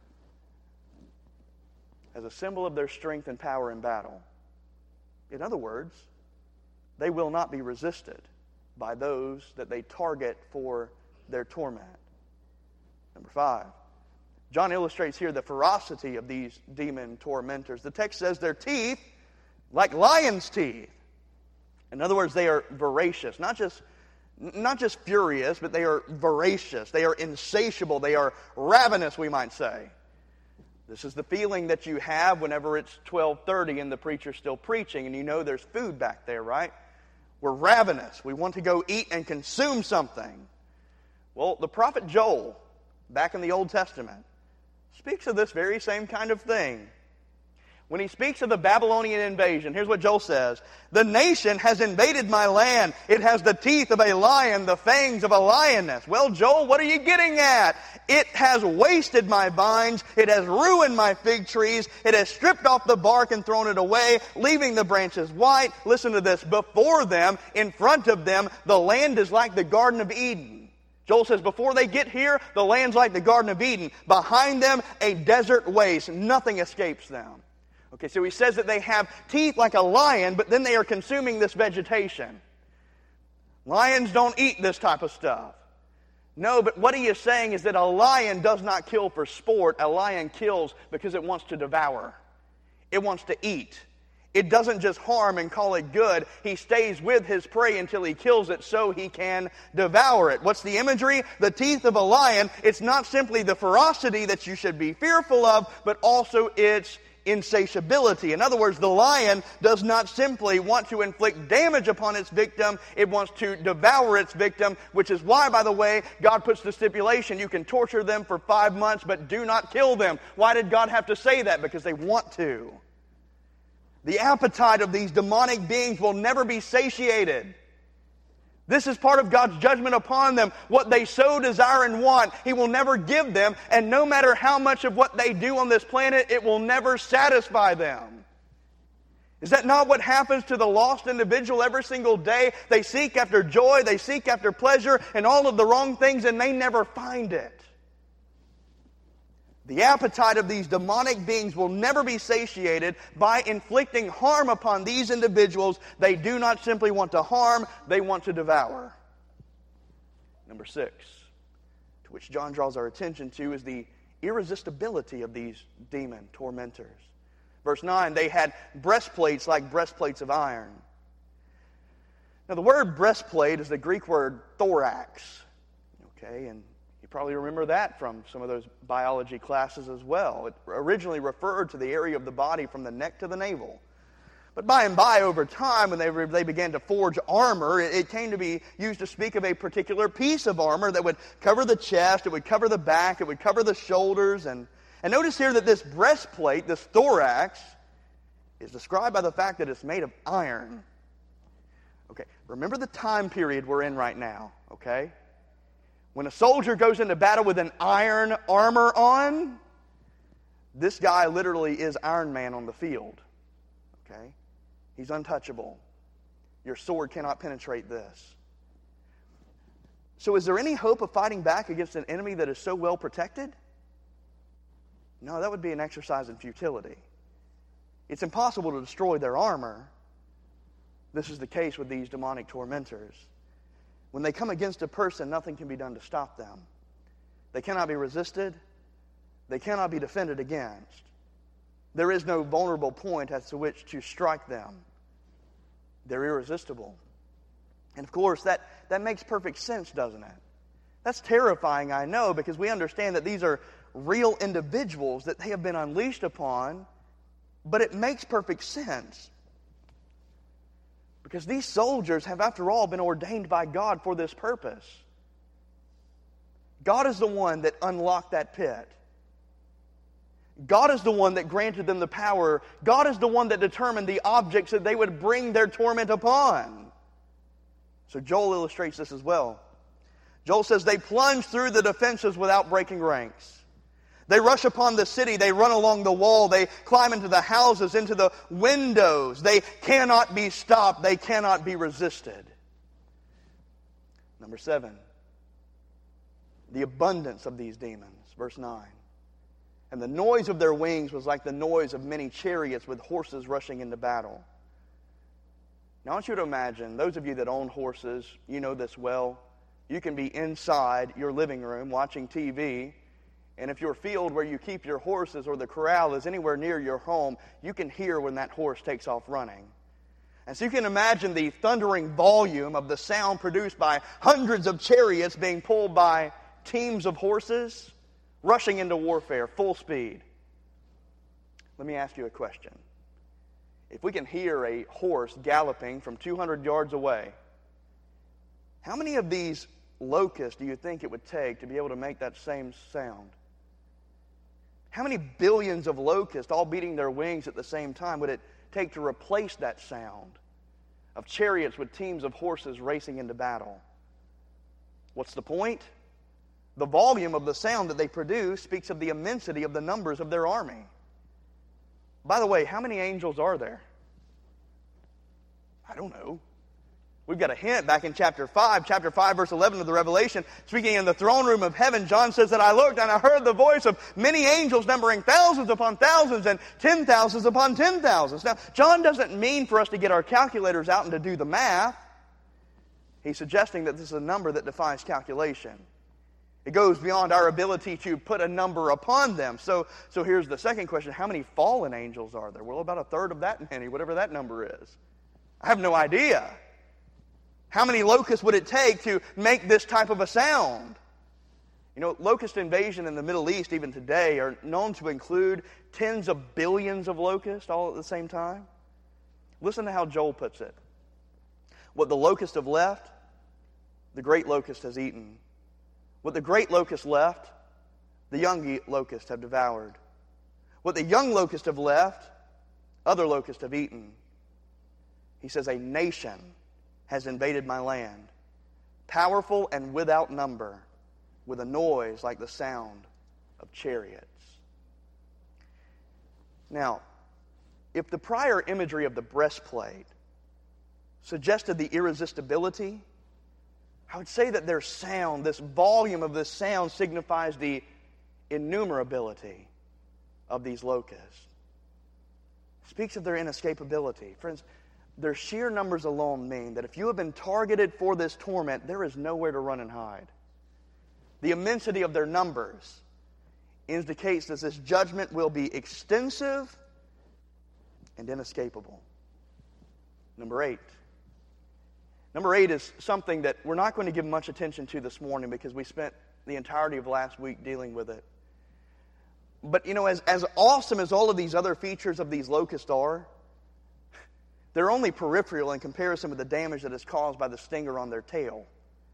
as a symbol of their strength and power in battle. In other words, they will not be resisted by those that they target for their torment. Number 5. John illustrates here the ferocity of these demon tormentors. The text says their teeth, like lions' teeth. In other words, they are voracious. Not just furious, but they are voracious. They are insatiable. They are ravenous, we might say. This is the feeling that you have whenever it's 12:30 and the preacher's still preaching and you know there's food back there, right? We're ravenous. We want to go eat and consume something. Well, the prophet Joel, back in the Old Testament, speaks of this very same kind of thing. When he speaks of the Babylonian invasion, here's what Joel says. The nation has invaded my land. It has the teeth of a lion, the fangs of a lioness. Well, Joel, what are you getting at? It has wasted my vines. It has ruined my fig trees. It has stripped off the bark and thrown it away, leaving the branches white. Listen to this. Before them, in front of them, the land is like the Garden of Eden. Joel says, before they get here, the land's like the Garden of Eden. Behind them, a desert waste. Nothing escapes them. Okay, so he says that they have teeth like a lion, but then they are consuming this vegetation. Lions don't eat this type of stuff. No, but what he is saying is that a lion does not kill for sport. A lion kills because it wants to devour. It wants to eat. It doesn't just harm and call it good. He stays with his prey until he kills it so he can devour it. What's the imagery? The teeth of a lion. It's not simply the ferocity that you should be fearful of, but also its insatiability. In other words, the lion does not simply want to inflict damage upon its victim, it wants to devour its victim, which is why, by the way, God puts the stipulation, you can torture them for 5 months, but do not kill them. Why did God have to say that? Because they want to. The appetite of these demonic beings will never be satiated. This is part of God's judgment upon them. What they so desire and want, He will never give them. And no matter how much of what they do on this planet, it will never satisfy them. Is that not what happens to the lost individual every single day? They seek after joy, they seek after pleasure, and all of the wrong things, and they never find it. The appetite of these demonic beings will never be satiated by inflicting harm upon these individuals. They do not simply want to harm, they want to devour. Number 6, to which John draws our attention to, is the irresistibility of these demon tormentors. Verse 9, they had breastplates like breastplates of iron. Now the word breastplate is the Greek word thorax. Okay, and you probably remember that from some of those biology classes as well. It originally referred to the area of the body from the neck to the navel. But by and by, over time, when they began to forge armor, it came to be used to speak of a particular piece of armor that would cover the chest, it would cover the back, it would cover the shoulders. And notice here that this breastplate, this thorax, is described by the fact that it's made of iron. Okay, remember the time period we're in right now, okay? When a soldier goes into battle with an iron armor on, this guy literally is Iron Man on the field. Okay? He's untouchable. Your sword cannot penetrate this. So is there any hope of fighting back against an enemy that is so well protected? No, that would be an exercise in futility. It's impossible to destroy their armor. This is the case with these demonic tormentors. When they come against a person, nothing can be done to stop them. They cannot be resisted. They cannot be defended against. There is no vulnerable point as to which to strike them. They're irresistible. And of course, that makes perfect sense, doesn't it? That's terrifying, I know, because we understand that these are real individuals that they have been unleashed upon, but it makes perfect sense. Because these soldiers have, after all, been ordained by God for this purpose. God is the one that unlocked that pit. God is the one that granted them the power. God is the one that determined the objects that they would bring their torment upon. So Joel illustrates this as well. Joel says they plunged through the defenses without breaking ranks. They rush upon the city. They run along the wall. They climb into the houses, into the windows. They cannot be stopped. They cannot be resisted. Number 7, the abundance of these demons. Verse 9. And the noise of their wings was like the noise of many chariots with horses rushing into battle. Now I want you to imagine, those of you that own horses, you know this well. You can be inside your living room watching TV, and if your field where you keep your horses or the corral is anywhere near your home, you can hear when that horse takes off running. And so you can imagine the thundering volume of the sound produced by hundreds of chariots being pulled by teams of horses rushing into warfare, full speed. Let me ask you a question. If we can hear a horse galloping from 200 yards away, how many of these locusts do you think it would take to be able to make that same sound? How many billions of locusts all beating their wings at the same time would it take to replace that sound of chariots with teams of horses racing into battle? What's the point? The volume of the sound that they produce speaks of the immensity of the numbers of their army. By the way, how many angels are there? I don't know. We've got a hint back in chapter 5 verse 11 of the Revelation. Speaking in the throne room of heaven, John says that I looked and I heard the voice of many angels numbering thousands upon thousands and 10,000s upon 10,000s. Now, John doesn't mean for us to get our calculators out and to do the math. He's suggesting that this is a number that defies calculation. It goes beyond our ability to put a number upon them. So here's the second question. How many fallen angels are there? Well, about a third of that many, whatever that number is. I have no idea. How many locusts would it take to make this type of a sound? You know, locust invasion in the Middle East, even today, are known to include tens of billions of locusts all at the same time. Listen to how Joel puts it. What the locusts have left, the great locust has eaten. What the great locust left, the young locusts have devoured. What the young locusts have left, other locusts have eaten. He says, a nation has invaded my land, powerful and without number, with a noise like the sound of chariots. Now, if the prior imagery of the breastplate suggested the irresistibility, I would say that their sound, this volume of this sound, signifies the innumerability of these locusts. It speaks of their inescapability. Friends, their sheer numbers alone mean that if you have been targeted for this torment, there is nowhere to run and hide. The immensity of their numbers indicates that this judgment will be extensive and inescapable. Number 8. Number 8 is something that we're not going to give much attention to this morning because we spent the entirety of last week dealing with it. But, you know, as awesome as all of these other features of these locusts are, they're only peripheral in comparison with the damage that is caused by the stinger on their tail.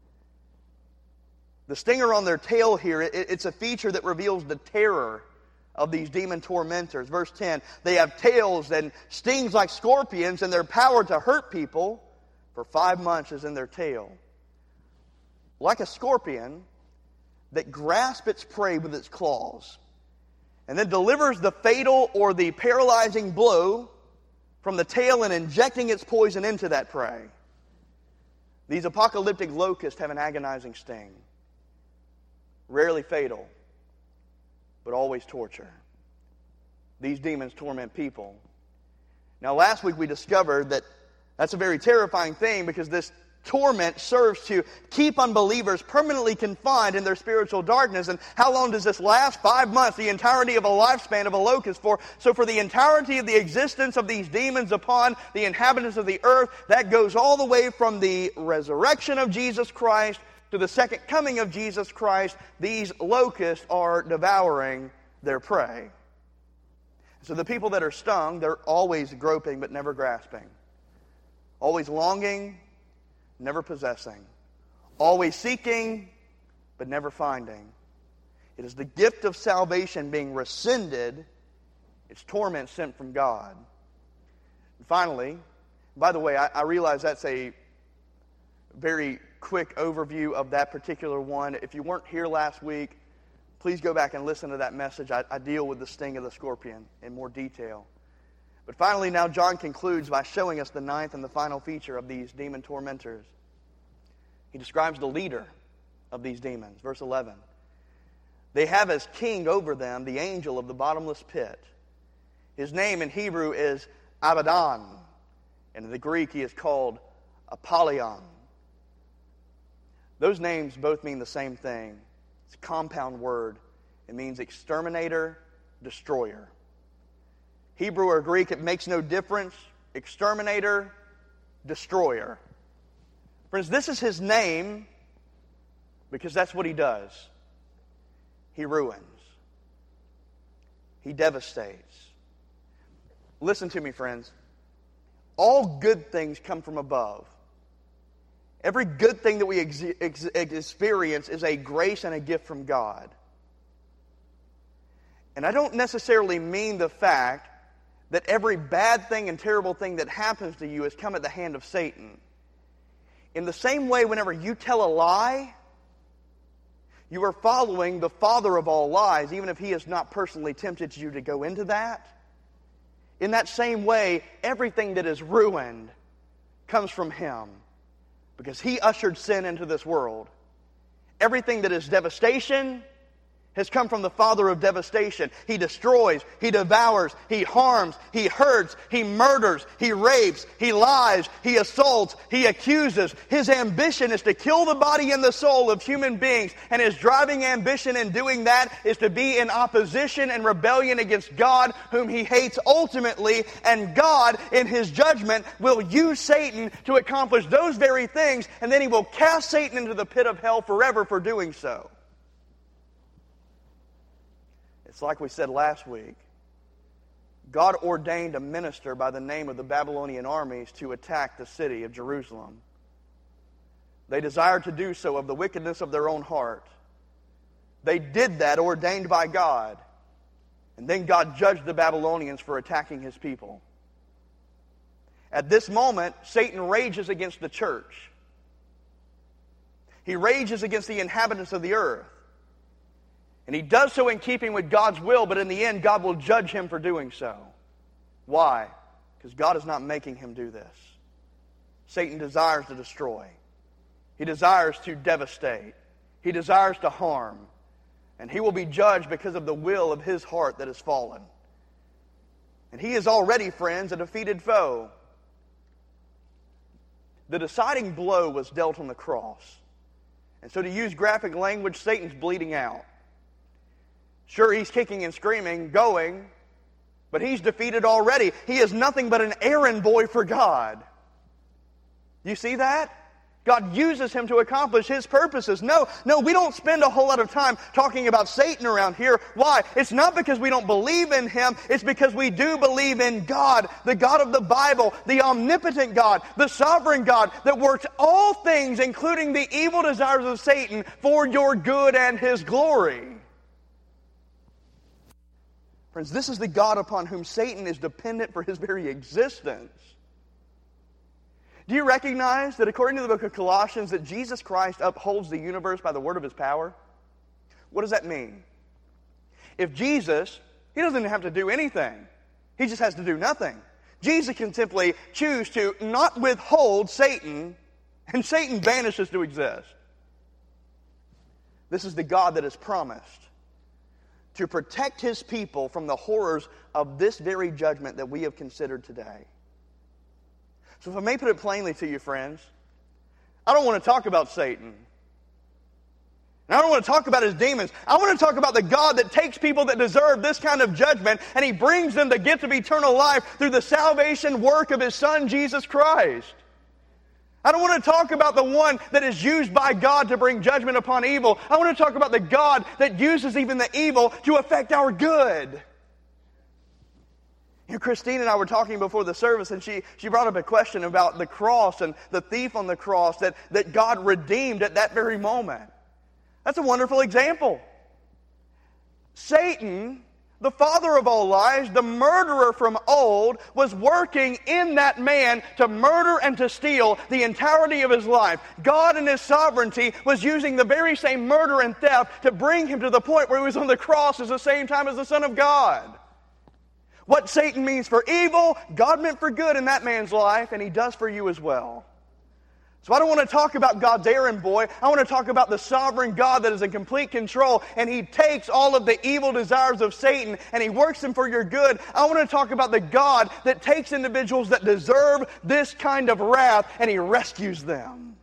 The stinger on their tail here, it's a feature that reveals the terror of these demon tormentors. Verse 10, they have tails and stings like scorpions, and their power to hurt people for 5 months is in their tail. Like a scorpion that grasps its prey with its claws and then delivers the fatal or the paralyzing blow from the tail and injecting its poison into that prey. These apocalyptic locusts have an agonizing sting. Rarely fatal, but always torture. These demons torment people. Now, last week we discovered that that's a very terrifying thing because this torment serves to keep unbelievers permanently confined in their spiritual darkness. And how long does this last? 5 months, the entirety of a lifespan of a locust. So for the entirety of the existence of these demons upon the inhabitants of the earth, that goes all the way from the resurrection of Jesus Christ to the second coming of Jesus Christ. These locusts are devouring their prey. So the people that are stung, they're always groping but never grasping. Always longing, never possessing. Always seeking, but never finding. It is the gift of salvation being rescinded. It's torment sent from God. And finally, by the way, I realize that's a very quick overview of that particular one. If you weren't here last week, Please go back and listen to that message. I deal with the sting of the scorpion in more detail. But finally, now John concludes by showing us the ninth and the final feature of these demon tormentors. He describes the leader of these demons. Verse 11. They have as king over them the angel of the bottomless pit. His name in Hebrew is Abaddon, and in the Greek he is called Apollyon. Those names both mean the same thing. It's a compound word. It means exterminator, destroyer. Hebrew or Greek, it makes no difference. Exterminator, destroyer. Friends, this is his name because that's what he does. He ruins. He devastates. Listen to me, friends. All good things come from above. Every good thing that we experience is a grace and a gift from God. And I don't necessarily mean the fact that every bad thing and terrible thing that happens to you has come at the hand of Satan. In the same way, whenever you tell a lie, you are following the father of all lies, even if he has not personally tempted you to go into that. In that same way, everything that is ruined comes from him, because he ushered sin into this world. Everything that is devastation has come from the father of devastation. He destroys, he devours, he harms, he hurts, he murders, he rapes, he lies, he assaults, he accuses. His ambition is to kill the body and the soul of human beings, and his driving ambition in doing that is to be in opposition and rebellion against God, whom he hates ultimately, and God, in his judgment, will use Satan to accomplish those very things, and then he will cast Satan into the pit of hell forever for doing so. It's like we said last week. God ordained a minister by the name of the Babylonian armies to attack the city of Jerusalem. They desired to do so of the wickedness of their own heart. They did that, ordained by God. And then God judged the Babylonians for attacking his people. At this moment, Satan rages against the church. He rages against the inhabitants of the earth. And he does so in keeping with God's will, but in the end, God will judge him for doing so. Why? Because God is not making him do this. Satan desires to destroy. He desires to devastate. He desires to harm. And he will be judged because of the will of his heart that has fallen. And he is already, friends, a defeated foe. The deciding blow was dealt on the cross. And so to use graphic language, Satan's bleeding out. Sure, he's kicking and screaming, going, but he's defeated already. He is nothing but an errand boy for God. You see that? God uses him to accomplish his purposes. No, we don't spend a whole lot of time talking about Satan around here. Why? It's not because we don't believe in him. It's because we do believe in God, the God of the Bible, the omnipotent God, the sovereign God that works all things, including the evil desires of Satan, for your good and his glory. Friends, this is the God upon whom Satan is dependent for his very existence. Do you recognize that according to the book of Colossians that Jesus Christ upholds the universe by the word of his power? What does that mean? If Jesus, he doesn't have to do anything. He just has to do nothing. Jesus can simply choose to not withhold Satan, and Satan vanishes to exist. This is the God that has promised to protect his people from the horrors of this very judgment that we have considered today. So if I may put it plainly to you, friends, I don't want to talk about Satan. And I don't want to talk about his demons. I want to talk about the God that takes people that deserve this kind of judgment and he brings them the gift of eternal life through the salvation work of his Son, Jesus Christ. I don't want to talk about the one that is used by God to bring judgment upon evil. I want to talk about the God that uses even the evil to affect our good. You know, Christine and I were talking before the service, and she brought up a question about the cross and the thief on the cross that God redeemed at that very moment. That's a wonderful example. Satan, The father of all lies, the murderer from old, was working in that man to murder and to steal the entirety of his life. God in His sovereignty was using the very same murder and theft to bring him to the point where he was on the cross at the same time as the Son of God. What Satan means for evil, God meant for good in that man's life, and He does for you as well. So I don't want to talk about God's errand boy. I want to talk about the sovereign God that is in complete control, and He takes all of the evil desires of Satan and He works them for your good. I want to talk about the God that takes individuals that deserve this kind of wrath and He rescues them.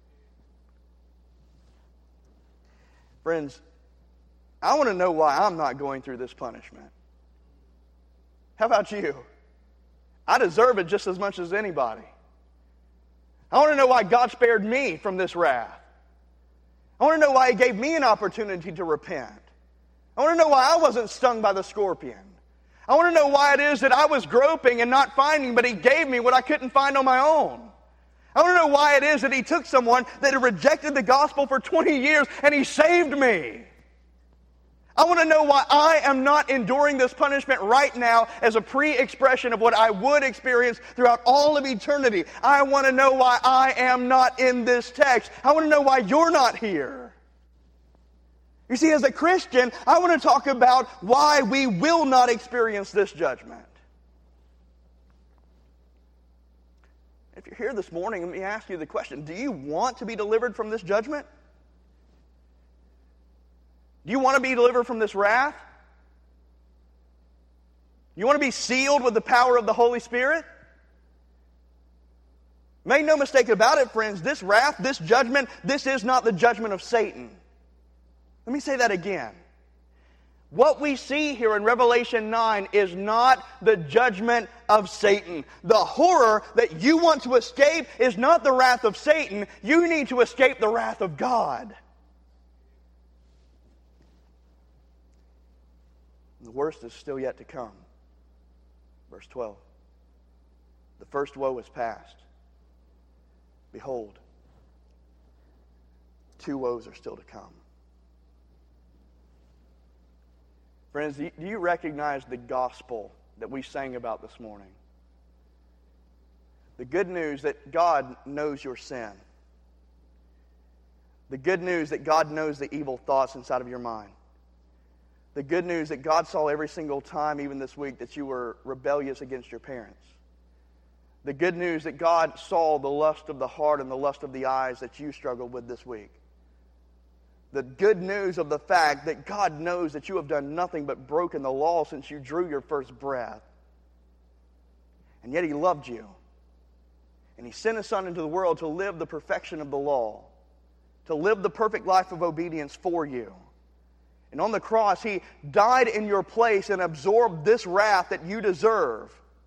Friends, I want to know why I'm not going through this punishment. How about you? I deserve it just as much as anybody. I want to know why God spared me from this wrath. I want to know why He gave me an opportunity to repent. I want to know why I wasn't stung by the scorpion. I want to know why it is that I was groping and not finding, but He gave me what I couldn't find on my own. I want to know why it is that He took someone that had rejected the gospel for 20 years and He saved me. I want to know why I am not enduring this punishment right now as a pre-expression of what I would experience throughout all of eternity. I want to know why I am not in this text. I want to know why you're not here. You see, as a Christian, I want to talk about why we will not experience this judgment. If you're here this morning, let me ask you the question, do you want to be delivered from this judgment? Do you want to be delivered from this wrath? You want to be sealed with the power of the Holy Spirit? Make no mistake about it, friends, this wrath, this judgment, this is not the judgment of Satan. Let me say that again. What we see here in Revelation 9 is not the judgment of Satan. The horror that you want to escape is not the wrath of Satan. You need to escape the wrath of God. The worst is still yet to come. Verse 12. The first woe is past. Behold, two woes are still to come. Friends, do you recognize the gospel that we sang about this morning? The good news that God knows your sin. The good news that God knows the evil thoughts inside of your mind. The good news that God saw every single time, even this week, that you were rebellious against your parents. The good news that God saw the lust of the heart and the lust of the eyes that you struggled with this week. The good news of the fact that God knows that you have done nothing but broken the law since you drew your first breath. And yet He loved you. And He sent His Son into the world to live the perfection of the law. To live the perfect life of obedience for you. And on the cross, He died in your place and absorbed this wrath that you deserve.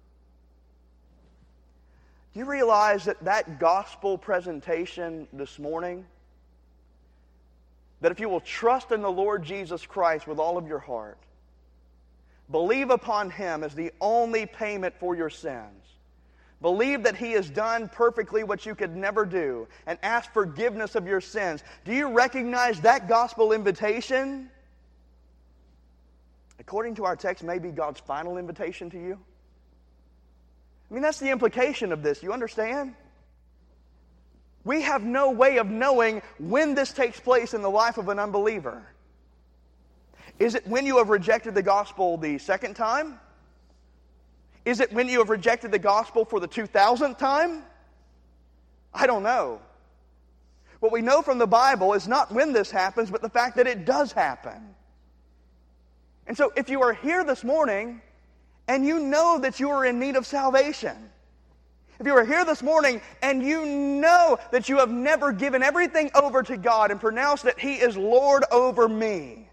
Do you realize that gospel presentation this morning, that if you will trust in the Lord Jesus Christ with all of your heart, believe upon Him as the only payment for your sins, believe that He has done perfectly what you could never do, and ask forgiveness of your sins, do you recognize that gospel invitation, according to our text, may be God's final invitation to you? I mean, that's the implication of this. You understand? We have no way of knowing when this takes place in the life of an unbeliever. Is it when you have rejected the gospel the second time? Is it when you have rejected the gospel for the 2000th time? I don't know. What we know from the Bible is not when this happens, but the fact that it does happen. And so if you are here this morning and you know that you are in need of salvation, if you are here this morning and you know that you have never given everything over to God and pronounced that He is Lord over me,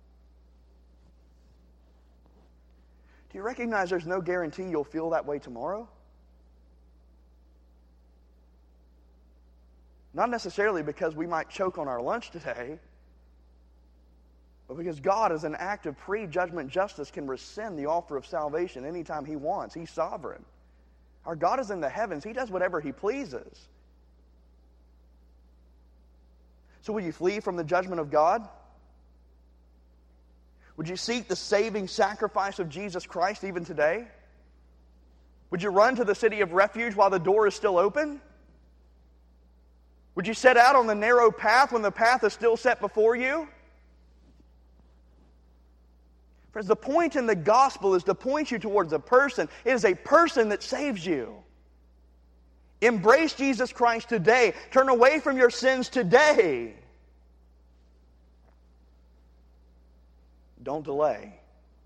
do you recognize there's no guarantee you'll feel that way tomorrow? Not necessarily because we might choke on our lunch today, but because God, as an act of pre-judgment justice, can rescind the offer of salvation anytime He wants. He's sovereign. Our God is in the heavens. He does whatever He pleases. So will you flee from the judgment of God? Would you seek the saving sacrifice of Jesus Christ even today? Would you run to the city of refuge while the door is still open? Would you set out on the narrow path when the path is still set before you? Friends, the point in the gospel is to point you towards a person. It is a person that saves you. Embrace Jesus Christ today. Turn away from your sins today. Don't delay,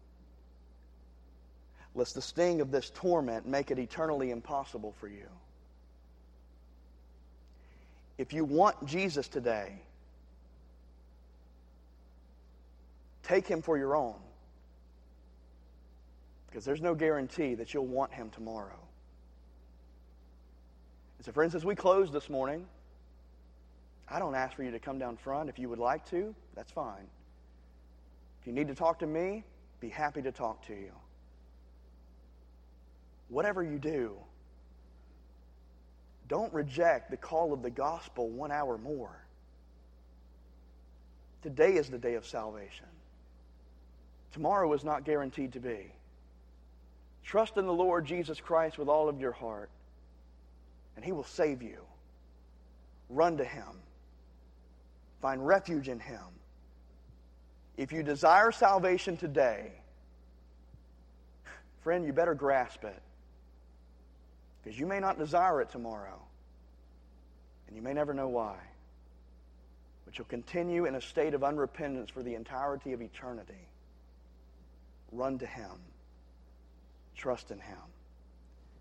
lest the sting of this torment make it eternally impossible for you. If you want Jesus today, take Him for your own, because there's no guarantee that you'll want Him tomorrow. And so, friends, as we close this morning, I don't ask for you to come down front. If you would like to, that's fine. If you need to talk to me, be happy to talk to you. Whatever you do, don't reject the call of the gospel 1 hour more. Today is the day of salvation. Tomorrow is not guaranteed to be. Trust in the Lord Jesus Christ with all of your heart, and He will save you. Run to Him. Find refuge in Him. If you desire salvation today, friend, you better grasp it. Because you may not desire it tomorrow. And you may never know why. But you'll continue in a state of unrepentance for the entirety of eternity. Run to Him. Trust in Him.